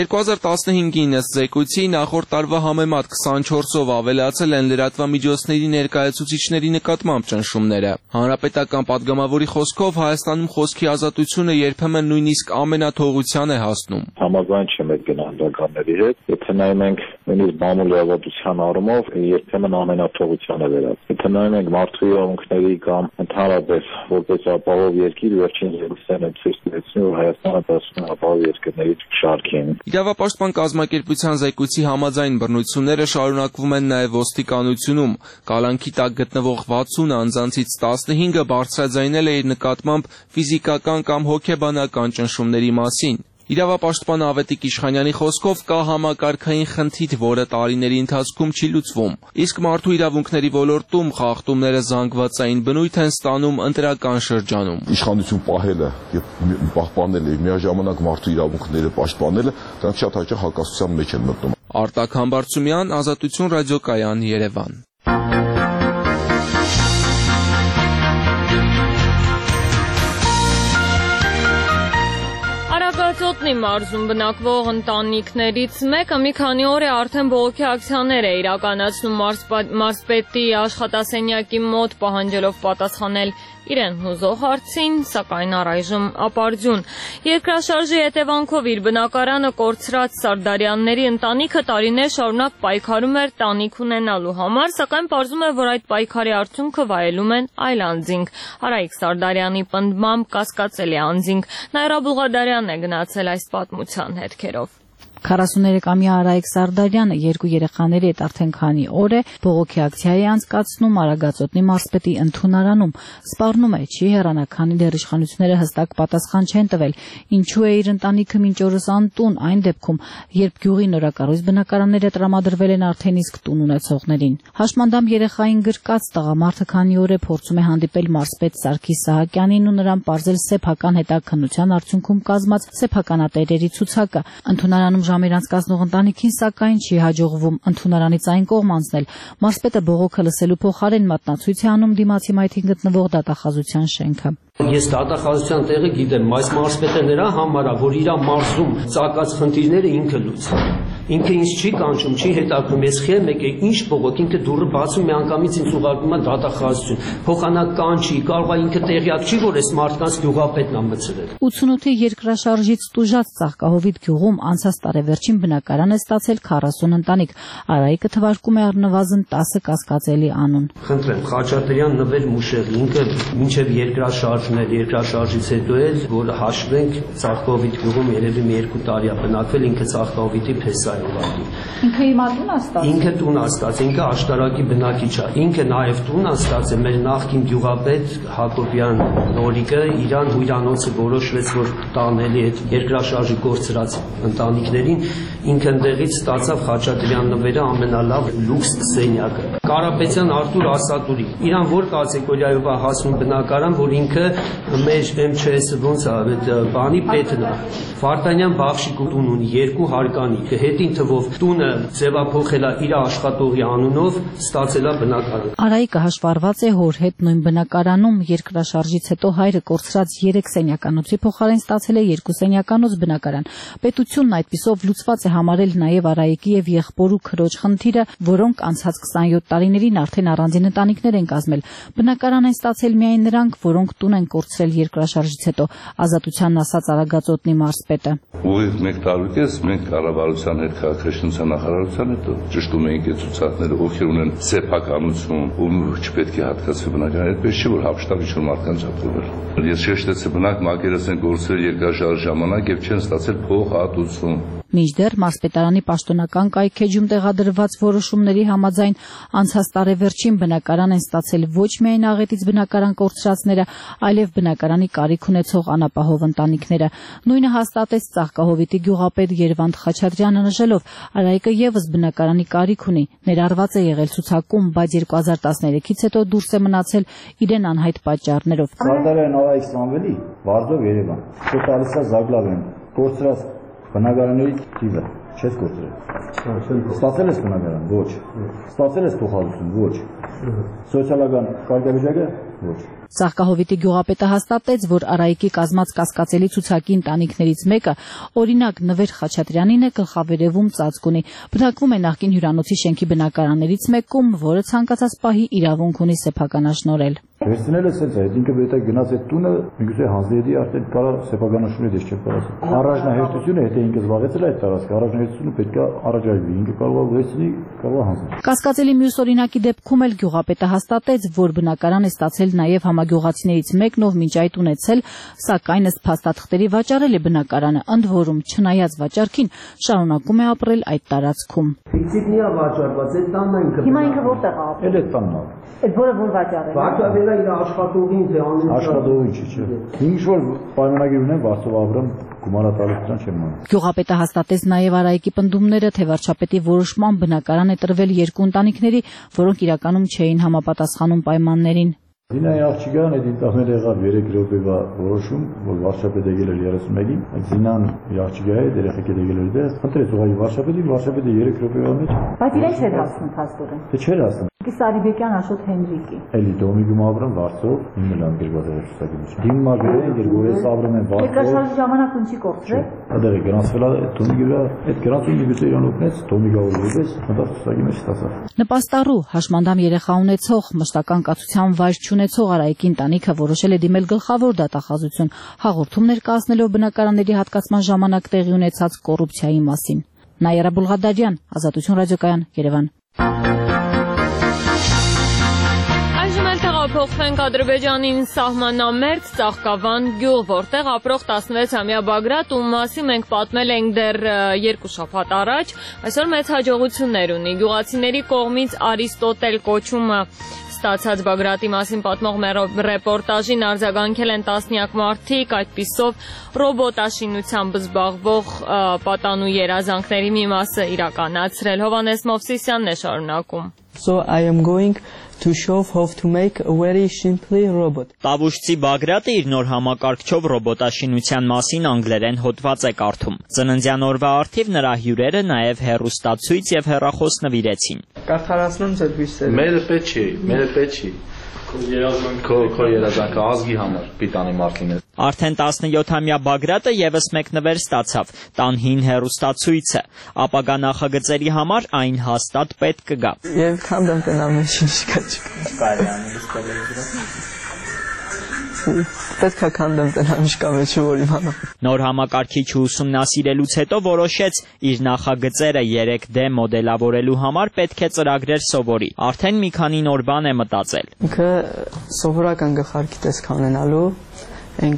2015-ին ըստ զեկույցի նախորդ տարվա համեմատ 24-ով ավելացել են լրատվամիջոցների ներկայացուցիչների նկատմամբ ճնշումները։ Հանրապետական պատգամավորի խոսքով Հայաստանում խոսքի ազատությունը երբեմն նույնիսկ ամենաթողության է հասնում։ Համաձայն չեմ այդ գնահատականների հետ, եթե նայում ենք նույնիսկ բամուլ իրավատության առումով, երբեմն ամենաթողության է վերածվում։ Եթե նայում ենք մարդու իրավունքների կամ ընդհանրապես որպես ապահով երկիր, վերջին զեկույցներն ցույց տվեցին, որ Հայաստանը դասում է ապահով երկրների շարքին։ Իրավապաշտպան կազմակերպության զեկույցի համաձայն բռնությունները շարունակվում են նաև ոստիկանությունում։ Կալանքի տակ գտնվող 60 անձանցից 15-ը բարձրաձայնել է իր նկատմամբ ֆիզիկական կամ հոգեբանական ճնշումների մասին։ Իրավապաշտպան Ավետիք Իշխանյանի խոսքով կա համակարգային խնդիր, որը տարիների ընթացքում չի լուծվում, իսկ մարդու իրավունքների ոլորտում խախտումները զանգվածային բնույթ են ստանում ընտրական շրջանում։ Իշխանություն պահելը եւ պահպանելը եւ միաժամանակ մարդու իրավունքները պաշտպանելը դրանք շատ հաճախ հակասության մեջ են մտնում։ Արտակ Համբարձումյան, Ազատություն ռադիոկայան, Երևան։ Արագածոտնի մարզում բնակվող ընտանիքներից մեկը մի քանի օր է արդեն բողոքի ակցիաներ է իրականացնում մարզպետի աշխատասենյակի մոտ, պահանջելով պատասխանել իրեն հուզող հարցին, սակայն առայժմ ապարդյուն։ Երկրաշարժի հետևանքով իր բնակարանը կորցրած Սարդարյանների ընտանիքը տարիներ շարունակ պայքարում էր տանիք ունենալու համար, սակայն պարզում է, որ այդ պայքարի արդյունքը վայելում են այլ անձինք։ Արայիկ Սարդարյանի պնդմամբ կասկածելի անձինք։ Նաիրա Բուղադարյանն է գնացել այս պատմության հետքերով։ 43-ամյա Արայիկ Սարդարյանը երկու երեխաների հետ արդեն քանի օր է բողոքի ակցիայի անցկացնում Արագածոտնի մարզպետի ընդունարանում։ Սպառնում է, չի հեռանա, քանի դեռ իշխանությունները հստակ պատասխան չեն տվել, ինչու է իր ընտանիքը մինչ օրս անտուն, այն դեպքում, երբ գյուղի նորակառույց բնակարանները տրամադրվել են արդեն իսկ տուն ունեցողներին։ Հաշմանդամ երեխային գրկած տղամարդը քանի օր է փորձում է հանդիպել մարզպետ Սարգիս Սահակյանին ու նրան պարզել սեփական հետաքննության արդյունքում կազմած սեփականատերերի ցուցակը։ Ընդունարանում ժամեր անցկացնող ընտանիքին սակայն չի հաջողվում ընդունարանից այն կողմ անցնել։ Մարզպետը բողոքը լսելու փոխարեն մատնացույց է անում դիմացի մայթին գտնվող դատախազության շենքը։ Ես դատախազության տեղը գիտեմ, այս մարզպետը նրա համար է, որ իր մարզում ծագած խնդիրները ինքը լուծի։ Ինքը ինձ չի կանչում, չի հետաքրում, ես խիեմ եկե ինչ բողոք, ինքը դուրը բացում միանգամից ինձ ուղարկում է դատախազություն։ Փոխանակ կանչի, կարող է ինքը տեղյակ չի, որ այս մարդկանց գյուղապետն է մցրել։ 88-ի երկրաշարժից տուժած Ծաղկահովիտ գյուղում անցած տարեվերջին բնակարան է ստացել 40 ընտանիք։ Արայիկը թվարկում է առնվազն 10 կասկածելի անուն։ Խնդրեմ, Խաչատրյան Նվեր Մուշեղի, ինքը մինչև երկրաշարժից հետո էլ, որ հաշվենք, Ծաղկահովիտ գյուղում երևի մի 2 տարի է բնակվել, ինքը Ծաղկահովիտի փեսա է ուղղակի։ Ինքը հիմա տուն է ստացել։ Ինքը տուն է ստացել, ինքը աշտարակի բնակիչ է։ Ինքը նաև տուն է ստացել, մեր նախկին գյուղապետ Հակոբյան Նորիկը իրան հյուրանոցը որոշվեց, որ տանելի այդ երկրաշարժի կորցրած ընտանիքներին, ինքը ընդեղից ստացավ Խաչատրյան Նվերը ամենալավ լյուքս սենյակը։ Կարապետյան Արտուր Ասատուրի, իրան որ կատեգորիայով է հասնում բնակարան, որ ինքը մեր MÇՍ ոնց է, այդ բանի պետն է։ Վարդանյան Բախշիկ տուն ունի 2 հարկանի, հետին թվով տունը ձևափոխել է իր աշխատողի անունով, ստացել է բնակարան։ Արայիկը հաշվառված է հոր հետ նույն բնակարանում, երկրաշարժից հետո հայրը կորցրած 3 սենյականոցի փոխարեն ստացել է 2 սենյականոց բնակարան։ Պետությունն այդպիսով լուծված է համարել նաև Արայիկի եւ եղբորու քրոջ խնդիրը, որոնք անցած 27 տարիներին արդեն առանձին ընտանիքներ են կազմել։ Բնակարան են ստացել միայն նրանք, որոնք տուն են կորցրել երկրաշարժից հետո, Ազատությանն ասաց Արագածոտնի մարզպետը։ Ուղիղ 1 տարուկես մենք կառավարության հետ, քաղաքաշինության նախարարության հետ ճշտում էինք այդ ցուցակները, ովքեր ունեն սեփականություն, ում չպետք է հատկացվի բնակարան, այդպես չի որ հապշտակ ինչ-որ մարդկանց ապրել։ Ես շեշտեցի բնակ մակերես են կորցրել երկրաշարժ ժամանակ եւ չեն ստացել փոխհատուցում։ Մինչդեռ մարզպետարանի պաշտոնական կայքեջում տեղադրված որոշումների համաձայն անցած տարեվերջին բնակարան են ստացել ոչ միայն աղետից բնակարան կորցրածները, այլև բնակարանի կարիք ունեցող անապահով ընտանիքները։ Նույնը հաստատեց Ծաղկահովիտի գյուղապետ Երվանդ Խաչատրյանը նշելով, Արայիկը եւս բնակարանի կարիք ունի, ներառված է եղել ցուցակում, բայց 2013-ից հետո դուրս է մնացել իրեն անհայտ պատճառներով։ Սարդարյան Արայիկ Սամվելի, Վարդով Երևան։ Չէ տալիս է Զագլավեն, կորցրած բնակարանների թիվը չես կորցրել։ Ստացել ես բնակարան, ոչ։ Ստացել ես փոխհատուցում, ոչ։ Սոցիալական կարգավիճակը, ոչ։ Ծաղկահովիտի գյուղապետը հաստատեց, որ Արայիկի կազմած կասկածելի ցուցակի ընտանիքներից մեկը, օրինակ Նվեր Խաչատրյանին է, գլխավերևում ծածկ ունի։ Բնակվում է նախկին հյուրանոցի շենքի բնակարաններից մեկում, որը ցանկացած պահի իրավունք ունի սեփականաշնորհել։ Վերցնել ես այդ, ինքը պետք է գնաց այդ տունը, միգուցե հանձնեդի արդեն կարա սեփականաշնորհի դες չեմ կարա։ Առաջնահերթությունը հետո ինքը զբաղեցել այդ տարածքը, առաջնահերթությունը պետք է առաջարկվի, ինքը կարող է վերցնի, կարող է հանձնել։ Կասկածելի մյուս օրինակի դեպքում էլ գյուղապետը հաստատեց, որ բնակարան է ստացել նաև համագյուղացիներից մեկն, ով մինչ այդ ունեցել, սակայն ըստ փաստաթղթերի վաճառել է բնակարանը, ընդ որում չնայած վաճառքին շարունակում է ապրել այդ տարածքում։ Ֆիկտիվնի է վաճառված, այդ տանն ինքը։ Հիմա ինքը որտեղ է ապրում։ Այդ տանն է։ Այդ որը որ վաճառել է։ Վաճառել է իր աշխատողին թե աշխատողին չի։ Ինչ որ պայմանագիր ունեն Վարդով Աբրամ գումարատալության չեմ մնում։ Գյուղապետը հաստատեց նաև Արայիկի պնդումները, թե վարչապետի որոշման բնակարան է տրվել երկու ընտանիքների, որոնք իրականում չէին համապատասխանում պայմաններին։ Զինայի աղջիկան այդ ինտերնետ եղավ 3 րոպեվա որոշում, որ վարչապետը եկել էր 31-ին, այդ Զինան աղջիկա է, երեխեք եկել էր դες, խնդրեց ուղղակի վարչապետը 3 րոպեվա մեջ։ Բայց իրեն չէր հասնում փաստորեն։ Թե չէր հասնում։ Սարիբեկյան Աշոտ Հենրիկի։ Էլի Դոմիգում Աբրամ Վարդով 9 լան գրված էր շտակի մեջ։ Դիմագրեն Գերգորես Աբրամեն Վարդով։ Երկրաշարժի ժամանակ ինչի կողտրել։ Ադերը գրանցվել է Դոմիգի վրա, այդ գրանցումը գուցե իրան օգնեց Դոմիգա որպես հանդարտ շտակի մեջ ստացավ։ Նպաստառու հաշմանդամ երեխա ունեցող, մշտական կացության վայր չունեցող Արայիկի ընտանիքը որոշել է դիմել գլխավոր դատախազություն, հաղորդում ներկայացնելով բնակարանների հատկացման ժամանակ տեղի ունեցած կոռուպցիայի մասին։ Նաիրա Բուլղադարյան, Ազատություն ռադիոկայան, Երևան։ Փոխվենք Ադրբեջանին սահմանամերձ Ծաղկավան գյուղ, որտեղ ապրող 16-ամյա Բագրատ, ում մասին մենք պատմել ենք դեռ 2 շաբաթ առաջ, այսօր մեծ հաջողություններ ունի։ Գյուղացիների կողմից Արիստոտել կոչումը ստացած Բագրատի մասին պատմող ռեպորտաժին արձագանքել են տասնյակ մարդիկ, այդպիսով ռոբոտաշինությամբ զբաղվող պատանու երազանքների մի մասը իրականացրել։ Հովանես Մովսիսյանն է շարունակում։ So I am going to show how to make a very simply robot. Տավուշցի Բագրատը իր նոր համակարգչով ռոբոտաշինության մասին անգլերեն հոդված է կարդում։ Ծննդյան օրվա առթիվ նրա հյուրերը նաև հեռուստացույց եւ հեռախոս նվիրեցին։ Կարդարացնում ձեր հույսերը։ Մերը պետք չի։ Քո երազանքը ազգի համար պիտանի մարդ լինել։ Արդեն 17-ամյա Բագրատը եւս մեկ նվեր ստացավ՝ տան հին հեռուստացույցը։ Ապագա նախագծերի համար այն հաստատ պետք կգա։ Եվ քանդեմ տնամ շիշկա Պետք է քանդեմ տնամ շիշկա մեջ որ իմանամ։ Նոր համակարգիչը ուսումնասիրելուց հետո որոշեց իր նախագծերը 3D մոդելավորելու համար պետք է ծրագրեր սովորի։ Արդեն մի քանի նոր բան է մտածել։ Ինքը սովորական գլխարկի տեսք ունենալու այն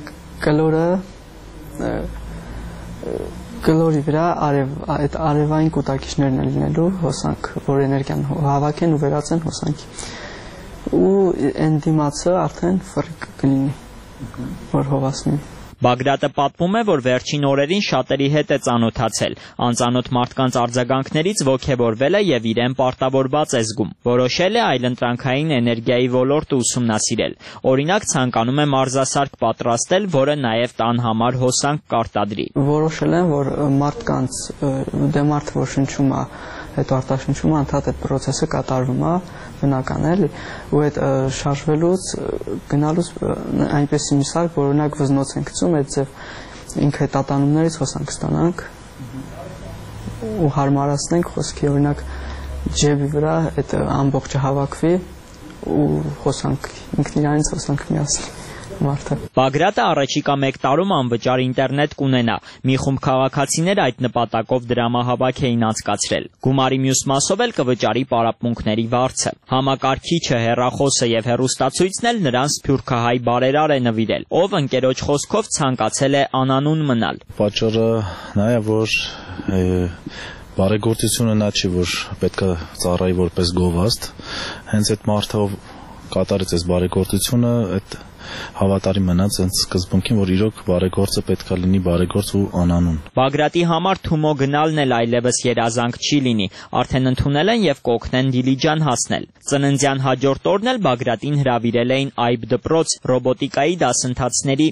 գլորի վրա այդ արևային կուտակիչներն են լինելու հոսանք, որ էներգիան հավաքեն ու վերածեն հոսանքի։ Ու այն դիմացը արդեն ֆրիկ կլինի, որ հովասնի։ Բագրատը պատմում է, որ վերջին օրերին շատերի հետ է ծանոթացել, անծանոթ մարդկանց արձագանքներից ոգևորվել է եւ իրեն պարտավորված է զգում։ Որոշել է այլընտրանքային էներգիայի ոլորտը ուսումնասիրել։ Օրինակ ցանկանում է մարզասարք պատրաստել, որը նաեւ տան համար հոսանք կարտադրի։ Որոշել են, որ մարդկանց դեմարդ որ շնչում է, հետո արտաշնչումը անդադ այդ process-ը կատարվում է բնական էլի ու այդ շարժվելուց գնալուց այնպես մի սարք որ օրինակ վզնոց են գցում այդ ձև ինքը տատանումներից հոսանք ստանանք ու հարմարացնենք խոսքի օրինակ ջեբի վրա այդ ամբողջը հավաքվի ու հոսանք ինքն իրանից հոսանք միացնի մարդը։ Բագրատը առաջիկա 1 տարում անվճար ինտերնետ կունենա։ Մի խումբ քաղաքացիներ այդ նպատակով դրամահավաք էին անցկացրել։ Գումարի մյուս մասով էլ կվճարի պարապմունքների վարձը։ Համակարգիչը, հեռախոսը եւ հեռուստացույցն էլ նրան սփյուռքահայ բարերար է նվիրել, ով ընկերոջ խոսքով ցանկացել է անանուն մնալ։ Պատճառը նա է, որ բարեգործությունը նա չի, որ պետք է ծառայի որպես գովազդ։ Հենց այդ մարդը կատարեց այս բարեգործությունը, այդ հավատարիմ մնաց այն սկզբունքին, որ իրոք բարեգործը պետք է լինի բարեգործ ու անանուն։ Բագրատի համար Թումո գնալն էլ այլևս երազանք չի լինի, արդեն ընդունել են եւ կօգնեն Դիլիջան հասնել։ Ծննդյան հաջորդ օրն էլ Բագրատին հրավիրել էին Այբ դպրոց ռոբոտիկայի դասընթացների։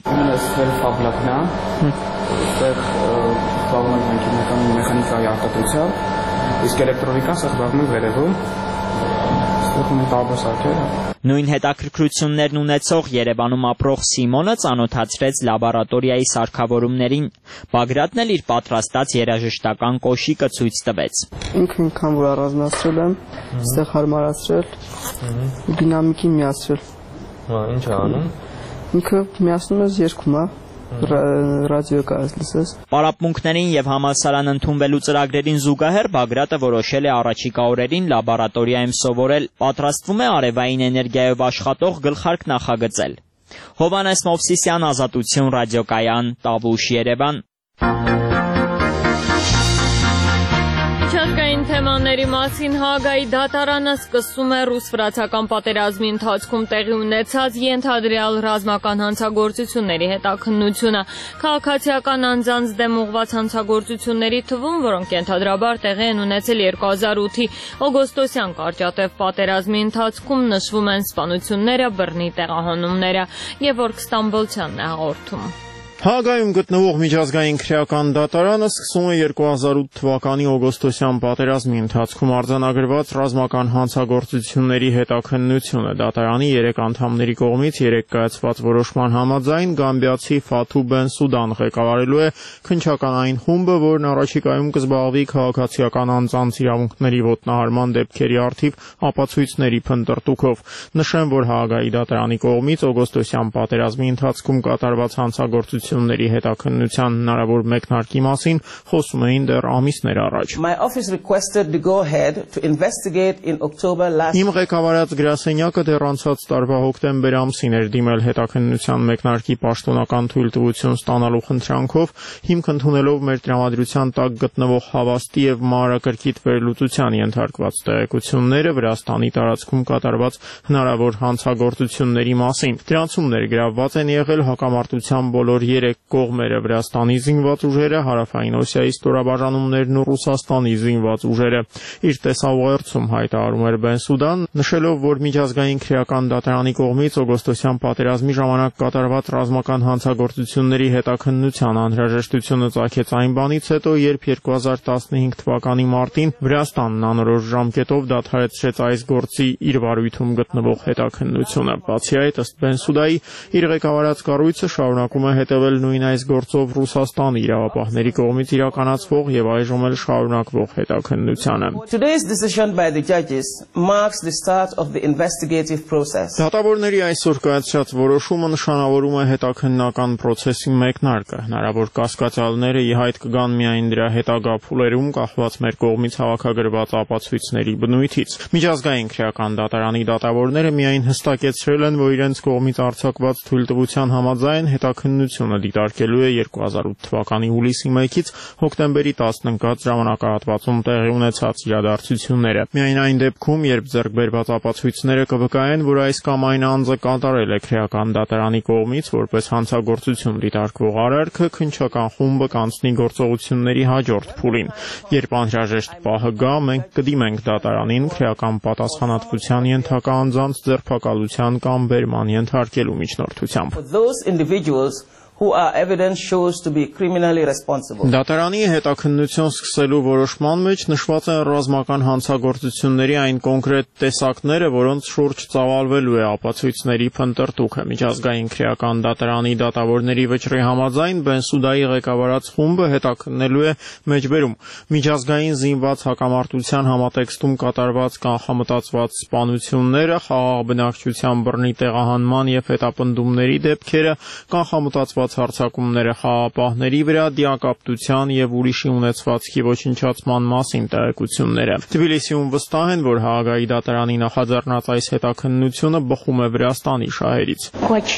մեխանիկայի արտադրությամբ, իսկ էլեկտրոնիկան զբաղվում է վերևում։ Նույն հետաքրքրություններն ունեցող Երևանում ապրող Սիմոնը ծանոթացրեց լաբորատորիայի սարքավորումներին։ Բագրատն էլ իր պատրաստած երաժշտական կոշիկը ցույց տվեց։ Ինքը ինքան որ առանձնացրել եմ, այստեղ հարմարացրել, դինամիկին միացրել։ Ինչ է անում։ Ինքը միացնում ես երգում է։ Ռադիո կարես լսես։ Պարապմունքներին եւ համալսարան ընդունվելու ծրագրերին զուգահեռ Բագրատը որոշել է առաջիկա օրերին լաբորատորիայում սովորել, պատրաստվում է արևային էներգիայով աշխատող գլխարկ նախագծել։ Հովանես Մովսիսյան, Ազատություն ռադիոկայան, Տավուշ, Երևան։ Միջազգային թեմաներ Պայմանների մասին Հաագայի դատարանը սկսում է ռուս-վրացական պատերազմի ընթացքում տեղի ունեցած ենթադրյալ ռազմական հանցագործությունների հետաքննությունը։ Քաղաքացիական անձանց դեմ ուղղված հանցագործությունների թվում, որոնք ենթադրաբար տեղի են ունեցել 2008-ի օգոստոսյան կարճատև պատերազմի ընթացքում, նշվում են սպանությունները, բռնի տեղահանումները։ Գևորգ Ստամբոլցյանն է հաղորդում։ Հաագայում գտնվող միջազգային քրեական դատարանը սկսում է 2008 թվականի օգոստոսյան պատերազմի ընթացքում արձանագրված ռազմական հանցագործությունների հետաքննությունը։ Դատարանի 3 անդամների կողմից 3 կայացված որոշման համաձայն գամբիացի Ֆաթու Բենսուդան ղեկավարելու է քննչականային խումբը, որն առաջիկայում կզբաղվի քաղաքացիական անձանց իրավունքների ոտնահարման դեպքերի առթիվ ապացույցների փնտրտուքով։ Նշեմ, որ Հաագայի դատարանի կողմից օգոստոսյան պատերազմի ընթացքում կատարված հանցագործությունների հետաքննության հնարավոր մեկնարկի մասին խոսում էին դեռ ամիսներ առաջ։ Իմ ղեկավարած գրասենյակը դեռ անցած տարվա հոկտեմբեր ամսին էր դիմել հետաքննության մեկնարկի պաշտոնական թույլտվություն ստանալու խնդրանքով, հիմք ընդունելով մեր տրամադրության տակ գտնվող հավաստի եւ մանրակրկիտ վերլուծության ենթարկված տեղեկությունները Վրաստանի տարածքում կատարված հնարավոր հանցագործությունների մասին։ Դրանցում ներգրավված են եղել հակամարտության բոլոր 3 կողմերը՝ Վրաստանի զինված ուժերը, Հարավային Օսիայի ստորաբաժանումներն ու Ռուսաստանի զինված ուժերը։ Իր տեսաուղերձում հայտարարում էր Բենսուդան, նշելով, որ միջազգային քրեական դատարանի կողմից օգոստոսյան պատերազմի ժամանակ կատարված ռազմական հանցագործությունների հետաքննության անհրաժեշտությունը ծագեց այն բանից հետո, երբ 2015 թվականի մարտին Վրաստանն անորոշ ժամկետով դադարեցրեց այս գործի իր վարույթում գտնվող հետաքննությունը։ Բացի այդ, ըստ Բենսուդայի, իր ղեկավարած կառույցը շարունակում է հետևել նույն այս գործով Ռուսաստանի իրավապահների կողմից իրականացվող եւ այժմ էլ շարունակվող հետաքննությանը։ Դատավորների այսօր կայացրած որոշումը նշանավորում է հետաքննական process-ի մեկնարկը։ Հնարավոր կասկածյալները ի հայտ կգան միայն դրա հետագա փուլերում կախված մեր կողմից հավաքագրված ապացույցների բնույթից։ Միջազգային քրեական դատարանի դատավորները միայն հստակեցրել են, որ իրենց կողմից արձակված թույլտվության համաձայն հետաքննությունը դիտարկելու է 2008 թվականի հուլիսի 1-ից հոկտեմբերի 10-ն ընկած ժամանակահատվածում տեղի ունեցած իրադարձությունները։ Միայն այն դեպքում, երբ ձեռք բերված ապացույցները կվկայեն, որ այս կամ այն անձը կատարել է քրեական դատարանի կողմից որպես հանցագործություն դիտարկվող արարքը, քննչական խումբը կանցնի գործողությունների հաջորդ փուլին։ Երբ անհրաժեշտ պահը գա, մենք կդիմենք դատարանին քրեական պատասխանատվության ենթակա անձանց ձերբակալության կամ բերման ենթարկելու միջնորդությամբ։ Who are evidence shows to be criminally responsible. Դատարանի հետաքննություն սկսելու որոշման մեջ նշված են ռազմական հանցագործությունների այն կոնկրետ տեսակները, որոնց շուրջ ծավալվելու է ապացույցների փնտրտուքը։ Միջազգային քրեական դատարանի դատավորների վճռի համաձայն Բենսուդայի ղեկավարած խումբը հետաքննելու է մեջբերում միջազգային զինված հակամարտության համատեքստում կատարված կանխամտածված սպանությունները, խաղաղ բնակչության բռնի տեղահանման եւ հետապնդումների դեպքերը, կանխամտածված հարձակումները խաղաղապահների վրա, դիակապտության եւ ուրիշի ունեցվածքի ոչնչացման մասին տեղեկությունները։ Թբիլիսիում վստահ են, որ Հաագայի դատարանի նախաձեռնած այս հետաքննությունը բխում է Վրաստանի շահերից։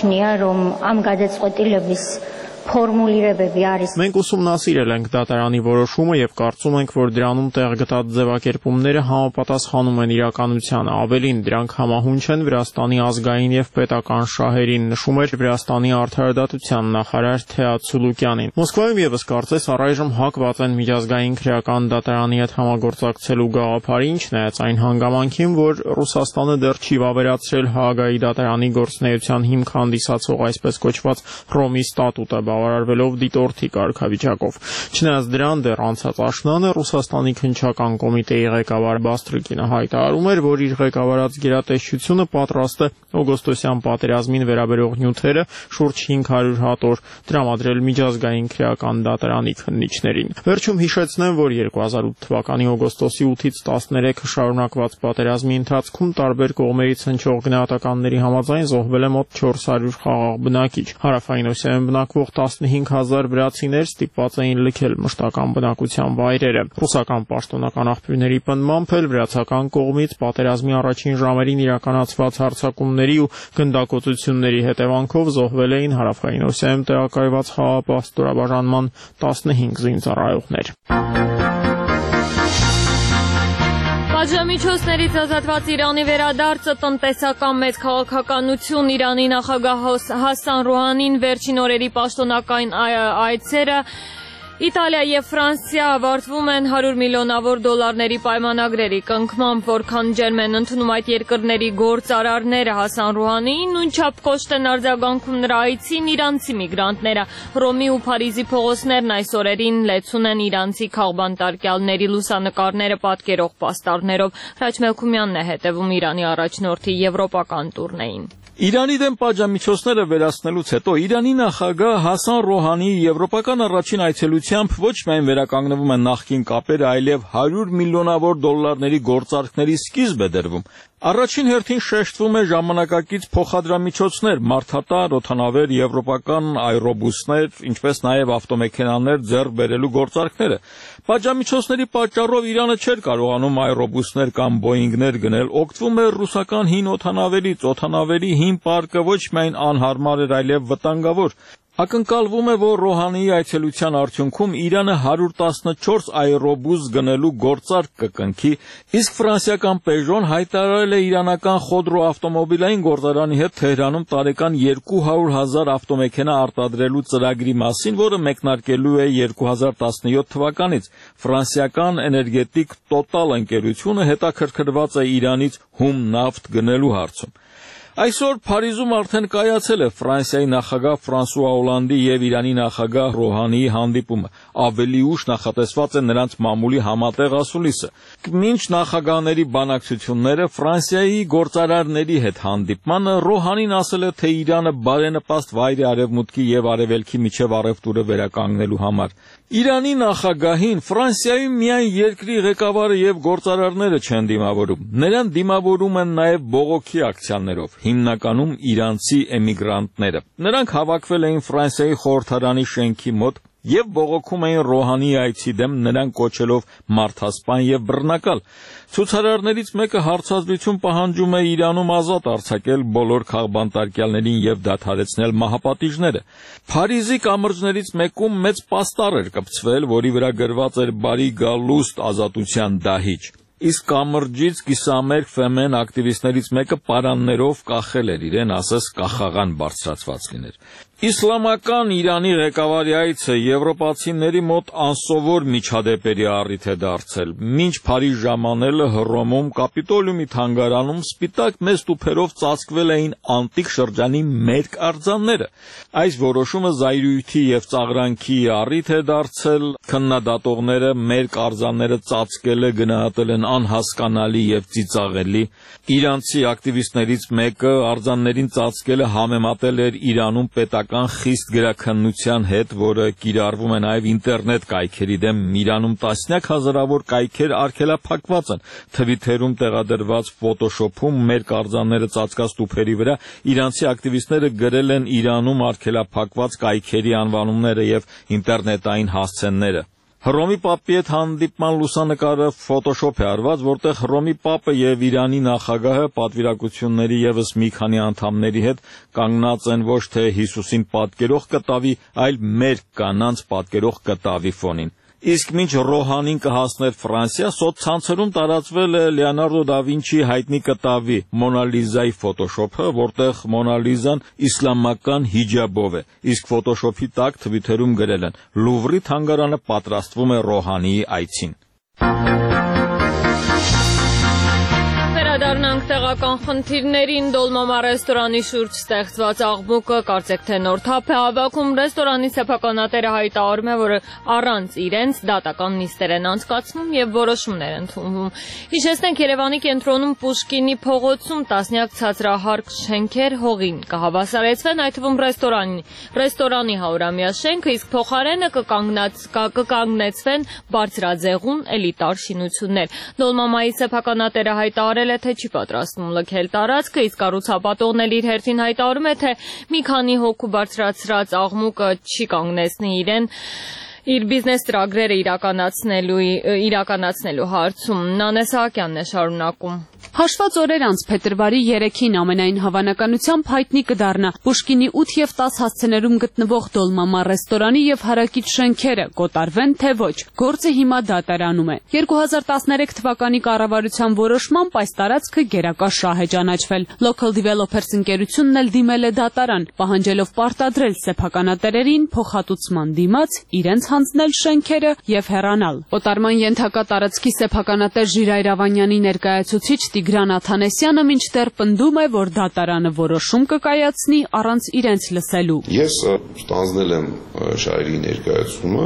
Մենք ուսումնասիրել ենք դատարանի որոշումը եւ կարծում ենք, որ դրանում տեղ գտած ձևակերպումները համապատասխանում են իրականությանը, ավելին դրանք համահունչ են Վրաստանի ազգային եւ պետական շահերին, նշում էր Վրաստանի արդարադատության նախարար Թեատ Սուլուկյանին։ Մոսկվայում եւս կարծես առայժմ հակված են միջազգային քրեական դատարանի հետ համագործակցելու գաղափարին, չնայած այն հանգամանքին, որ Ռուսաստանը դեռ չի վավերացրել Հաագայի դատարանի գործունեության հիմք հանդիսացող այսպես կոչված Ռոմի ստատուտը, բավարարվելով դիտորդի կարգավիճակով։ Չնայած դրան դեռ անցած աշնանը Ռուսաստանի քննչական կոմիտեի ղեկավար Բաստրիկինը հայտարարում էր, որ իր ղեկավարած գերատեսչությունը պատրաստ է օգոստոսյան պատերազմին վերաբերող նյութերը շուրջ 500 հատոր տրամադրել միջազգային քրեական դատարանի քննիչներին։ Վերջում հիշեցնեմ, որ 2008 թվականի օգոստոսի 8-ից 13-ը շարունակված պատերազմի ընթացքում տարբեր կողմերից հնչող գնահատականների համաձայն զոհվել է մոտ 400 խաղաղ բնակիչ։ Հարավային Օսիայում բնակվող 15,000 վրացիներ ստիպված էին լքել մշտական բնակության վայրերը։ Ռուսական պաշտոնական աղբյուրների պնդմամբ էլ վրացական կողմից պատերազմի առաջին ժամերին իրականացված հարձակումների ու գնդակոծությունների հետևանքով զոհվել էին Հարավային Օսիայում տեղակայված խաղաղապահ ստորաբաժանման 15 զինծառայողներ։ Բաժամիջոցներից ազատված Իրանի վերադարձը տնտեսական մեծ քաղաքականություն Իրանի նախագահ Հասան Ռոհանին վերջին օրերի պաշտոնական այցերը Իտալիա եւ Ֆրանսիա ավարտվում են 100 միլիոնավոր դոլարների պայմանագրերի կնքմամբ, որքան ջերմ են ընդունում այդ երկրների գործարարները Հասան Ռոհանիին, նույնչափ կոշտ են արձագանքում նրա այցին իրանցի միգրանտները։ Հռոմի ու Փարիզի փողոցներն այս օրերին լեցուն են իրանցի քաղբանտարկյալների լուսանկարները պատկերող պաստառներով։ Հրաչ Մելքումյանն է հետևում Իրանի առաջնորդի եվրոպական տուրնեին։ Իրանի դեմ պատժամիջոցները վերացնելուց հետո Իրանի նախագահ Հասան Ռոհանիի եվրոպական առաջին այցելությամբ ոչ միայն վերականգնվում են նախկին կապերը, այլև 100 միլիոնավոր դոլարների գործարքների սկիզբ է դրվում։ Առաջին հերթին շեշտվում է ժամանակակից փոխադրամիջոցներ, մարդատար, օդանավեր, եվրոպական այրոբուսներ, ինչպես նաև ավտոմեքենաներ ձեռք բերելու գործարքները։ Պատժամիջոցների պատճառով Իրանը չէր կարողանում այրոբուսներ կամ բոինգներ գնել, օգտվում էր ռուսական հին օդանավերից, օդանավերի հին պարկը ոչ միայն անհարմար էր, այլև վտանգավոր։ Ակնկալվում է, որ Ռոհանիի այցելության արդյունքում Իրանը 114 այրոբուս գնելու գործարք կկնքի, իսկ ֆրանսիական Peugeot-ն հայտարարել է իրանական Խոդրո ավտոմոբիլային գործարանի հետ Թեհրանում տարեկան 200,000 ավտոմեքենա արտադրելու ծրագրի մասին, որը մեկնարկելու է 2017 թվականից։ Ֆրանսիական էներգետիկ Total ընկերությունը հետաքրքրված է Իրանից հում նավթ գնելու հարցում։ Այսօր Փարիզում արդեն կայացել է Ֆրանսիայի նախագահ Ֆրանսուଆ Օլանդի եւ Իրանի նախագահ Ռոհանիի հանդիպումը։ Ավելի ուշ նախատեսված է նրանց մամուլի համատեղ ասուլիսը։ Մինչ նախագահների բանակցությունները Ֆրանսիայի գործարարների հետ հանդիպմանը Ռոհանին ասել է, թե Իրանը բարենպաստ վայր է Արևմուտքի եւ Արևելքի միջև առևտուրը վերականգնելու համար։ Իրանի նախագահին Ֆրանսիայում միայն երկրի ղեկավարը եւ գործարարները չեն դիմավորում։ Նրան դիմավորում են նաեւ բողոքի ակցիաներով, հիմնականում իրանցի էմիգրանտները։ Նրանք հավաքվել էին Ֆրանսիայի խորհրդարանի շենքի մոտ եւ բողոքում էին Ռոհանիի այցի դեմ, նրան կոչելով մարդասպան եւ բռնակալ։ Ցուցարարներից մեկը հարցազրույցում պահանջում է Իրանում ազատ արձակել բոլոր քաղբանտարկյալներին եւ դադարեցնել մահապատիժները։ Փարիզի կամրջներից մեկում մեծ պաստառ էր կպցվել, որի վրա գրված էր «Բարի գալուստ ազատության դահիճ»։ Իսկ կամրջից կիսամերկ ֆեմեն ակտիվիստներից մեկը պարաններով կախել էր իրեն, ասես կախաղան բարձրացված լիներ։ Իսլամական Իրանի ղեկավարի այցը եվրոպացիների մոտ անսովոր միջադեպերի առիթ է դարձել։ Մինչ Փարիզ ժամանելը Հռոմում Կապիտոլիումի թանգարանում սպիտակ մեծ տուփերով ծածկվել էին անտիկ շրջանի մերկ արձանները։ Այս որոշումը զայրույթի եւ ծաղրանքի առիթ է դարձել։ Քննադատողները մերկ արձանները ծածկելը գնահատել են անհասկանալի եւ ծիծաղելի։ Իրանցի ակտիվիստներից մեկը արձաններին ծածկելը համեմատել էր Իրանում պետական խիստ գրաքննության հետ, որը կիրառվում է նաև ինտերնետ կայքերի դեմ։ Իրանում տասնյակ հազարավոր կայքեր արգելափակված են։ Թվիթերում տեղադրված ֆոտոշոփում մերկ արձանները ծածկած տուփերի վրա իրանցի ակտիվիստները գրել են Իրանում արգելափակված կայքերի անվանումները եւ ինտերնետային հասցեները։ Հռոմի պապի հետ հանդիպման լուսանկարը ֆոտոշոփ է արված, որտեղ Հռոմի պապը եւ Իրանի նախագահը պատվիրակությունների եւս մի քանի անդամների հետ կանգնած են ոչ թե Հիսուսին պատկերող կտավի, այլ մերկ կանանց պատկերող կտավի ֆոնին։ Իսկ մինչ Ռոհանին կհասներ Ֆրանսիա, սոցցանցերում տարածվել է Լեոնարդո դա Վինչիի հայտնի կտավի Մոնա Լիզայի ֆոտոշոփը, որտեղ Մոնա Լիզան իսլամական հիջաբով է, իսկ ֆոտոշոփի տակ թվիթերում գրել են. Լուվրի թանգարանը պատրաստվում է Ռոհանիի այցին։ Վերադառնանք տեղական խնդիրներին։ Դոլմամա ռեստորանի շուրջ ստեղծված աղմուկը կարծեք թե նոր թափ է հավաքում։ Ռեստորանի սեփականատերը հայտարարում է, որ առանց իրենց դատական նիստեր են անցկացնում եւ որոշումներ ընդունվում։ Հիշեցնենք, Երևանի կենտրոնում Պուշկինի փողոցում տասնյակ ցածրահարկ շենքեր հողին կհավասարեցվեն, այդ թվում ռեստորանի 100-ամյա շենքը, իսկ փոխարենը կկանգնեցվեն բարձրաձեղուն էլիտար շինություններ։ Դոլմամայի սեփականատերը հայտարարել է, թե չի պատրաստվում լքել տարածքը, իսկ կառուցապատողն իր հերթին հայտարարում է, թե մի քանի հոգու բարձրացրած աղմուկը չի կանգնեցնի իրեն իր բիզնես ծրագրերը իրականացնելու հարցում։ Նանե Սահակյանն է շարունակում։ Հաշված օրեր անց փետրվարի 3-ին ամենայն հավանականությամբ հայտնի կդառնա Պուշկինի 8 եւ 10 հասցեներում գտնվող Դոլմամա ռեստորանի եւ հարակից շենքերը կոտարվեն թե ոչ։ Գործը հիմա դատարանում է։ 2013 թվականի կառավարության որոշմամբ այս տարածքը գերակա շահ է ճանաչվել։ Local Developers ընկերությունն էլ դիմել է դատարան, պահանջելով պարտադրել սեփականատերերին փոխհատուցման դիմաց իրենց հանձնել շենքերը եւ հեռանալ։ Կոտարման ենթակա տարածքի սեփականատեր Ժիրայր Ավանյանի ներկայացուցիչ Տիգրան Աթանեսյանը մինչդեռ պնդում է, որ դատարանը որոշում կկայացնի առանց իրենց լսելու։ Ես ստանձնել եմ շահերի ներկայացումը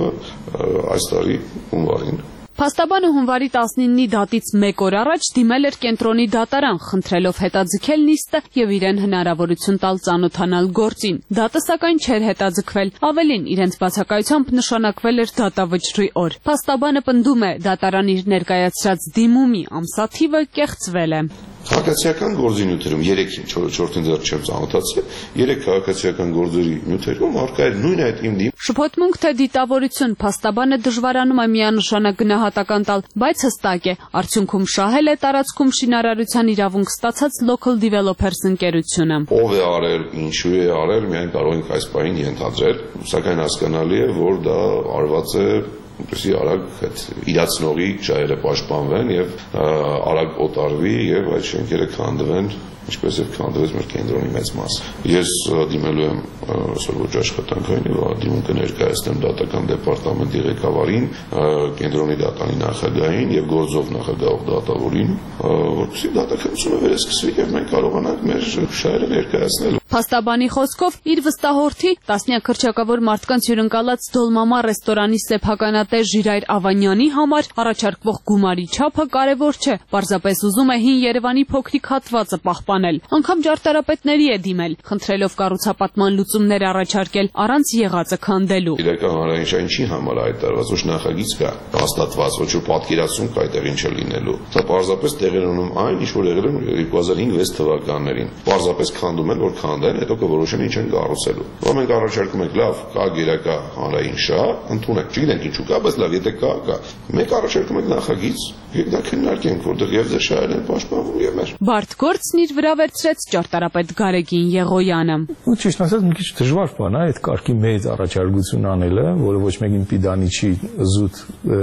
այս տարի հունվարին։ Փաստաբանը հունվարի 19-ի դատից 1 օր առաջ դիմել էր կենտրոնի դատարան, խնդրելով հետաձգել նիստը եւ իրեն հնարավորություն տալ ծանոթանալ գործին։ Դատը սակայն չէր հետաձգվել, ավելին իրենց բացակայությամբ նշանակվել էր դատավճռի օր։ Փաստաբանը պնդում է, դատարան իր ներկայացրած դիմումի ամսաթիվը կեղծվել է։ Քաղաքացիական գործի նյութերում 3-ին 4-ին դեռ չեմ ծանոթացել, 3 քաղաքացիական գործերի նյութերում առկա էր նույն այդ իմ դիմ։ Շփոթմունք թե դիտավորություն, փաստաբանը դժվարանում է միանշանակ գնահատական տալ, բայց հստակ է, արդյունքում շահել է տարածքում շինարարության իրավունք ստացած Local Developers ընկերությունը։ Ով է արել, ինչու է արել, միայն կարող ենք այս պահին ենթադրել, սակայն հասկանալի է, որ դա արված է որպեսզի արագ այդ իրացնողի շահերը պաշտպանվեն եւ արագ օտարվի եւ այդ շենքերը քանդվեն, ինչպես եւ քանդվեց մեր կենտրոնի մեծ մասը։ Ես դիմելու եմ այսօր ոչ աշխատանքային եւ դիմում կներկայացնեմ դատական դեպարտամենտի ղեկավարին, կենտրոնի դատանի նախագահին եւ գործող նախագահող դատավորին, որպեսզի դատականությունը վերսկսվի եւ մենք կարողանանք մեր շահերը ներկայացնել։ Փաստաբանի խոսքով իր վստահորդի տասնյակ քրճակավոր մարդկանց հյուրընկալած Դոլմամա ռեստորանի սեփականատեր Ժիրայր Ավանյանի համար առաջարկվող գումարի չափը կարևոր չէ, պարզապես ուզում է հին Երևանի փոքրիկ հատվածը պահպանել։ Անգամ ջարդարապետների է դիմել, խնդրելով կառուցապատման լուծումներ առաջարկել առանց եղածը քանդելու։ Իրական հանրային շահին չի համար հայտարարված, ոչ նախագիծ կա, հաստատված, ոչ պատկերացում կա այդտեղին չլինելու։ Սա պարզապես տեղեր ունում այն, ինչ որ եղել է 2005-6 թվականներին։ Պարզապես քանդում են, որ քանդեն, հետո կորոշեն ինչ են կառուցելու։ Որ մենք առաջարկում ենք լավ, կա գերակա հանրային շահ, ընդունենք, չգիտենք ինչու կա, բայց լավ, եթե կա։ Մենք առաջարկում ենք նախագիծ, եւ դա քննարկենք, որտեղ եւ ձեր շահերն են պաշտպանվում եւ մեր։ Բարդ գործն իր վրա վերցրեց ճարտարապետ Գարեգին Եղոյանը։ Ու ճիշտ ասած, մի քիչ դժվար բան է այդ կարգի մեծ առաջարկություն անելը, որը ոչ մեկին պիտանի չի զուտ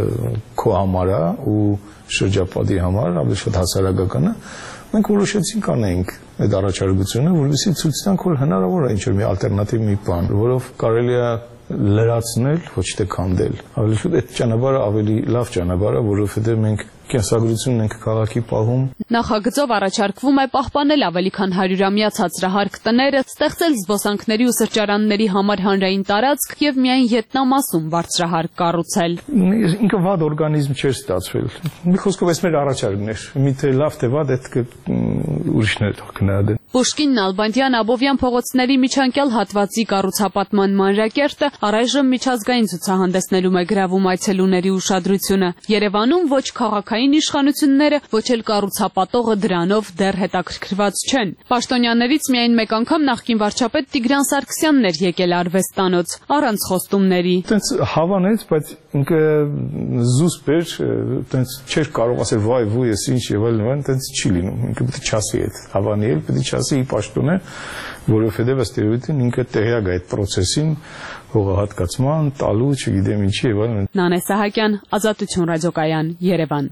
քո համար է ու շրջապատի համար, ավելի շատ հասարակական է։ Մենք որոշեցինք անենք այդ առաջարկությունը, որովհետեւ ցույց տանք, որ հնարավոր է ինչ-որ մի ալտերնատիվ մի բան, որով կարելի է լրացնել, ոչ թե քանդել։ Ավելի շուտ այդ ճանապարհը ավելի լավ ճանապարհ է, որովհետեւ մենք կենսագրությունն ենք քաղաքի պահում։ Նախագծով առաջարկվում է պահպանել ավելի քան 100-ամյա ցածրահարկ տները, ստեղծել զբոսանքների ու սրճարանների համար հանրային տարածք եւ միայն յետնամասում բարձրահարկ կառուցել։ Ինքը վատ օրգանիզմ չէր ստացվել։ Մի խոսքով էս մեր առաջարկն էր։ Միթե լավ թե վատ այդ ուրիշներ կնահատեն։ Պուշկին, Նալբանդյան, Աբովյան փողոցների միջանկյալ հատվածի կառուցապատման մանրակերտը առայժմ միջազգային ցուցահանդեսներում է գրավում այցելուների ուշադրությունը։ Երևանում ոչ քաղաքային իշխանությունները, ոչ էլ կառուցապատողը դրանով դեռ հետաքրքրված չեն։ Պաշտոնյաներից միայն մեկ անգամ նախկին վարչապետ Տիգրան Սարգսյանն էր եկել արվեստանոց առանց խոստումների։ Տենց հավանեց, բայց ինքը զուսպ էր, տենց չէր կարող ասել վայ վույ, ես ինչ եւ այլն, տենց չի լինում։ Ինքը պետք է չասի այդ հավանի էլ, պետք է ասի պաշտոնը, որովհետեւ ըստ երևույթին ինքը տեղյակ է այդ process-ին, հողահատկացման, տալու, չգիտեմ ինչի եւ այլն։ Նանե Սահակյան, Ազատություն ռադիոկայան, Երևան։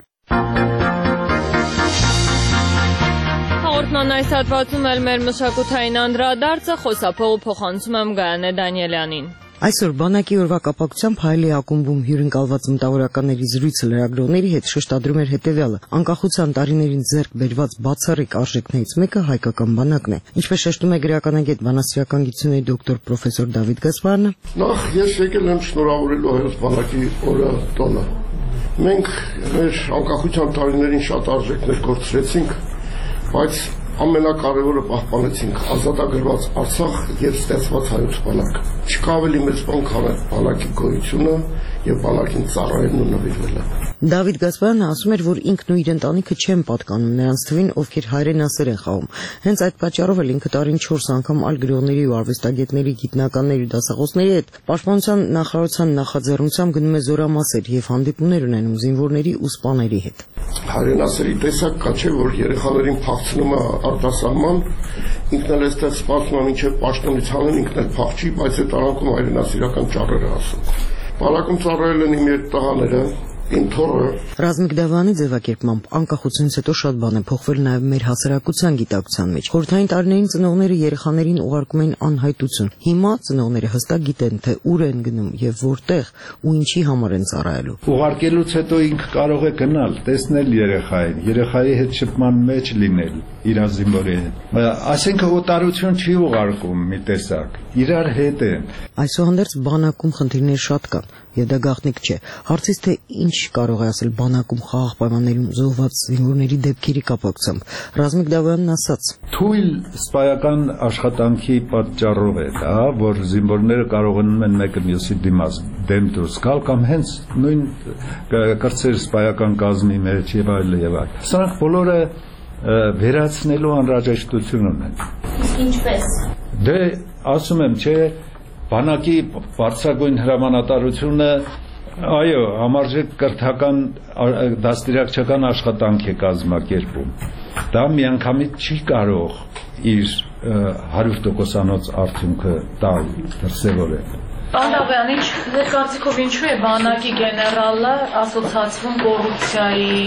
Հաղորդման այս հատվածում էլ մեր մշակութային անդրադարձը խոսափողը փոխանցում եմ Գայանե Դանիելյանին։ Այսօր բանակի օրվա կապակցությամբ Հայելի ակումբում հյուրընկալված մտավորականների զրույցը լրագրողների հետ շեշտադրում էր հետևյալը. անկախության տարիներին ձեռք բերված բացառիկ արժեքներից մեկը հայկական բանակն է։ Ինչպես շեշտում է գրականագետ բանասիրական գիտությունների դոկտոր պրոֆեսոր Դավիթ Գասպարյանը, նախ ես եկել եմ շնորհավորելու հայոց բանակի օրը տոնը։ Մենք մեր անկախության տարիներին շատ արժեքներ կորցրեցինք, բայց ամենակարևորը պահպանեցինք ազատագրված Արցախ եւ ստեղծված հայոց բանակ։ Չկա ավելի մեծ բան, քան բանակի գոյությունը եւ բանակին ծառայելն ու նվիրվելը։ Դավիթ Գասպարյանը ասում էր, որ ինքն ու իր ընտանիքը չեն պատկանում նրանց թվին, ովքեր հայրենասեր են խաղում։ Հենց այդ պատճառով էլ ինքը տարին 4 անգամ այլ գրողների ու արվեստագետների, գիտնականների ու դասախոսների հետ Պաշտպանության նախարարության նախաձեռնությամբ գնում է զորամասեր եւ հանդիպումներ ունենում զինվորների ու սպաների հետ։ Հայրենասերի տեսակ կա չէ, որ երեխաներին փախցնում է արտասահման, ինքն էլ այստեղ սպասում է մինչև պաշտպանության ինքն էլ փախչի, բայց այդ արանքում հայրենասիրական ճառեր ասում։ Բանակում ծառայել են իմ երեխաները, Ռազմիկ Դավանի ձևակերպմամբ անկախությունից հետո շատ բան է փոխվել նաև մեր հասարակության գիտակցության մեջ։ Խորհրդային տարիներին ծնողները երեխաներին ուղարկում էին անհայտություն։ Հիմա ծնողները հստակ գիտեն, թե ուր են գնում եւ որտեղ ու ինչի համար են ծառայելու։ Ուղարկելուց հետո ինքը կարող է գնալ, տեսնել երեխային, երեխայի հետ շփման մեջ լինել, իր զինվորի հետ։ Այսինքն օտարություն չի ուղարկում մի տեսակ, իրար հետ են։ Այսուհանդերձ բանակում խնդիրներ շատ կան։ Եվ դա գաղտնիք չէ։ Հարցից թե ինչ կարող է ասել բանակում խաղաղ պայմաններում զոհված զինվորների դեպքերի կապակցությամբ, Ռազմիկ Դավանն ասաց. Թույլ սպայական աշխատանքի պատճառով է դա, որ զինվորները կարողանում են մեկը մյուսի դիմաց դեմ դուրս գալ կամ հենց նույն կրտսեր սպայական կազմի մեջ եւ այլ եւ այլ։ Սրանք բոլորը վերացնելու անհրաժեշտություն ունեն։ Իսկ ինչպես։ Դե ասում եմ, չէ, բանակի բարձրագույն հրամանատարությունը այո, համարժեք կրթական դաստիարակչական աշխատանք է կազմակերպում։ Դա միանգամից չի կարող իր 100%-անոց արդյունքը տալ, դրսևորել։ Պարոն Դավյան, ձեր կարծիքով ինչու է բանակի գեներալը ասոցացվում կոռուպցիայի,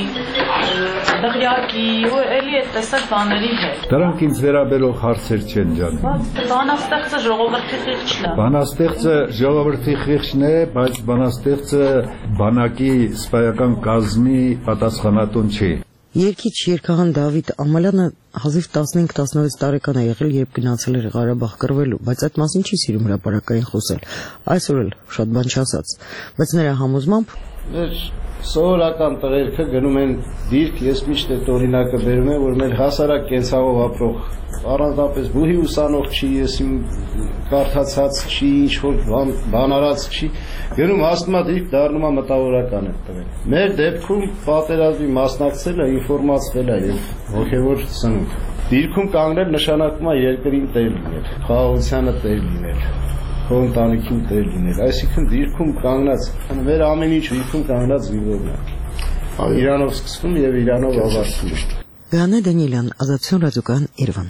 դղյակի ու էլի այդ տեսակ բաների հետ։ Դրանք ինձ վերաբերող հարցեր չեն ջանում։ Բանաստեղծը ժողովրդի խիղճն է։ Բանաստեղծը ժողովրդի խիղճն է, բայց բանաստեղծը բանակի սպայական կազմի պատասխանատուն չի։ Երգիչ երգահան Դավիթ Ամալյանը հազիվ 15-16 տարեկան է եղել, երբ գնացել էր Ղարաբաղ կռվելու, բայց այդ մասին չի սիրում հրապարակային խոսել։ Այսօր էլ շատ բան չասաց, բայց նրա համոզմամբ մեր սովորական տղերքը գնում են դիրք, ես միշտ այդ օրինակը բերում եմ, որ մեր հասարակ կենցաղով ապրող առանձնապես բուհի ուսանող չի, ես իմ կարդացած չի, ինչ որ բան արած չի, գնում հասնում է դիրք, դառնում է մտավորական այդ տղերը։ Մեր դեպքում պատերազմի մասնակցելը ինֆորմացվել է եւ հոգեվոր սնունդ։ Դիրքում կանգնել նշանակում է երկրին տեր լինել, խաղաղությանը տեր լինել, ընտանիքին տեր լինել, այսինքն դիրքում կանգնած, մեր ամեն ինչ դիրքում կանգնած զինվորն է։ Իրանով սկսվում եւ Իրանով ավարտվում։ Գանե Դանիելյան, Ազատություն ռադիոկայան, Երևան։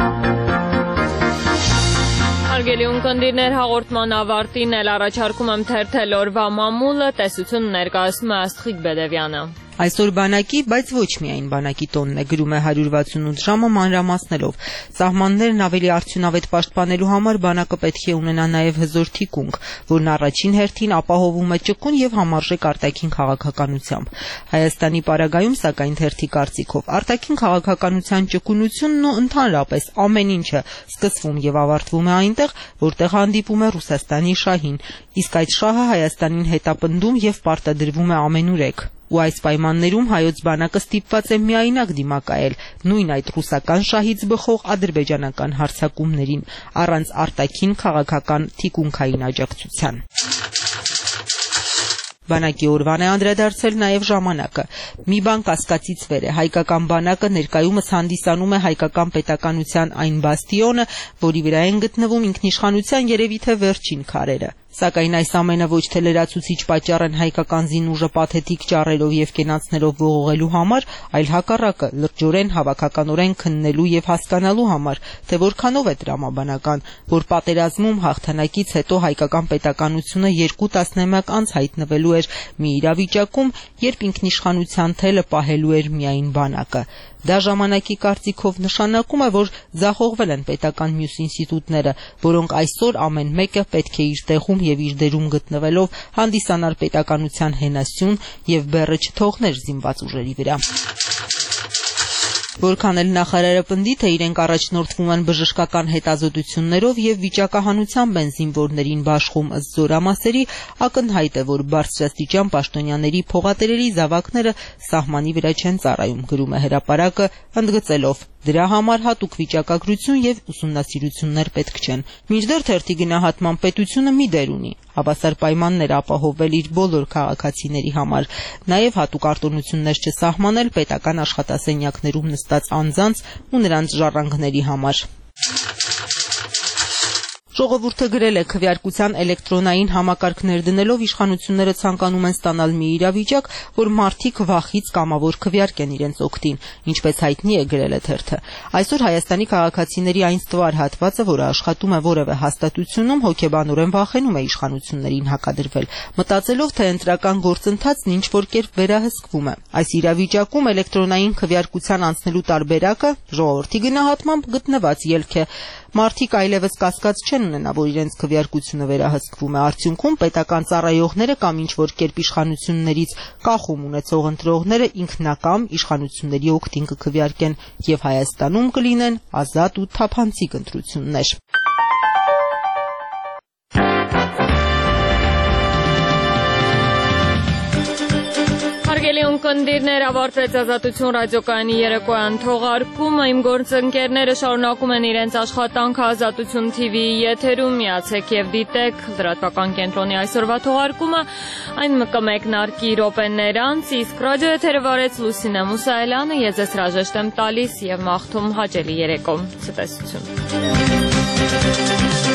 Հարգելի ունկնդիրներ, հաղորդման ավարտին էլ առաջարկում եմ թերթել օրվա մամուլը, տեսություն ներկայացնում է Աստղիկ Բեդևյանը։ Այսօր բանակի, բայց ոչ միայն բանակի տոնն է, գրում է 168 ժամը մանրամասնելով։ Սահմաններն ավելի արդյունավետ պաշտպանելու համար բանակը պետք է ունենա նաև հզոր թիկունք, որն առաջին հերթին ապահովում է ճկուն եւ համարժեք արտաքին քաղաքականությամբ։ Հայաստանի պարագայում, սակայն թերթի կարծիքով, արտաքին քաղաքականության ճկունությունն ու ընդհանրապես ամեն ինչը սկսվում եւ ավարտվում է այնտեղ, որտեղ հանդիպում է Ռուսաստանի շահին, իսկ այդ շահը Հայաստանին հետապնդում եւ պարտադրվում է ամենուրեք։ Ու այս պայմաններում հայոց բանակը ստիպված է միայնակ դիմակայել նույն այդ ռուսական շահից բխող ադրբեջանական հարձակումներին, առանց արտաքին քաղաքական թիկունքային աջակցության։ Բանակի օրվան է անդրադարձել նաև ժամանակը։ Մի բան կասկածից վեր է, հայկական բանակը ներկայումս հանդիսանում է հայկական պետականության այն բաստիոնը, որի վրա են գտնվում ինքնիշխանության երևի թե վերջին քարերը։ Սակայն այս ամենը ոչ թե լրացուցիչ պատճառ են հայկական զինուժը պաթետիկ ճառերով եւ կենացներով ողողելու համար, այլ հակառակը լրջորեն հավաքականորեն քննելու եւ հասկանալու համար, թե որքանով է տրամաբանական, որ պատերազմում հաղթանակից հետո հայկական պետականությունը 2 տասնամյակ անց հայտնվելու էր մի իրավիճակում, երբ ինքնիշխանության թելը պահելու էր միայն բանակը։ Դա ժամանակի կարծիքով նշանակում է, որ ձախողվել են պետական մյուս ինստիտուտները, որոնք այսօր ամեն մեկը պետք է իր տեղում եւ իր դերում գտնվելով հանդիսանար պետականության հենասյուն եւ բեռը չթողներ զինված ուժերի վրա։ Որքան էլ նախարարը պնդի, թե իրենք առաջնորդվում են բժշկական հետազոտություններով եւ վիճակահանությամբ են զինվորներին բաշխում ըստ զորամասերի, ակնհայտ է, որ բարձրաստիճան պաշտոնյաների փողատերերի զավակները սահմանի վրա չեն ծառայում, գրում է Հրապարակը, ընդգծելով. Դրա համար հատուկ վիճակագրություն եւ ուսումնասիրություններ պետք չեն։ Մինչդեռ թերթի գնահատման պետությունը մի դեր ունի՝ հավասար պայմաններ ապահովել իր բոլոր քաղաքացիների համար, նաեւ հատուկ արտոնություններ չսահմանել պետական աշխատասենյակներում նստած անձանց ու նրանց ժառանգների համար։ Ժողովուրդը գրել է քվեարկության էլեկտրոնային համակարգներ դնելով իշխանությունները ցանկանում են ստանալ մի իրավիճակ, որ մարդիկ վախից կամավոր քվեարկեն իրենց օգտին, ինչպես հայտնի է գրել է թերթը։ Այսօր Հայաստանի քաղաքացիների այն ստվար հատվածը, որը աշխատում է որևէ հաստատությունում, հոգեբանորեն վախենում է իշխանություններին հակադրվել, մտածելով, թե ընտրական գործընթացն ինչ որ կերպ վերահսկվում է։ Այս իրավիճակում էլեկտրոնային քվեարկության անցնելու տարբերակը ժողովրդի գնահատմամբ գտնված ելք է։ Մարդիկ այլևս կասկած չեն ունենա, որ իրենց քվեարկությունը վերահսկվում է, արդյունքում պետական ծառայողները կամ ինչ-որ կերպ իշխանություններից կախում ունեցող ընտրողները ինքնակամ իշխանությունների օգտին կքվեարկեն եւ Հայաստանում կլինեն ազատ ու թափանցիկ ընտրություններ։ Հարգելի ունկնդիրներ, ավարտվեց Ազատություն ռադիոկայանի երեկոյան թողարկումը։ Իմ գործընկերները շարունակում են իրենց աշխատանքը Ազատություն TV-ի եթերում։ Միացեք եւ դիտեք լրատվական կենտրոնի այսօրվա թողարկումը։ Այն կմեկնարկի րոպեներ անց, իսկ ռադիոեթերը վարեց Լուսինե Մուսայելյանը։ Ես ձեզ հրաժեշտ եմ տալիս եւ մաղթում հաճելի երեկո։ Ցտեսություն։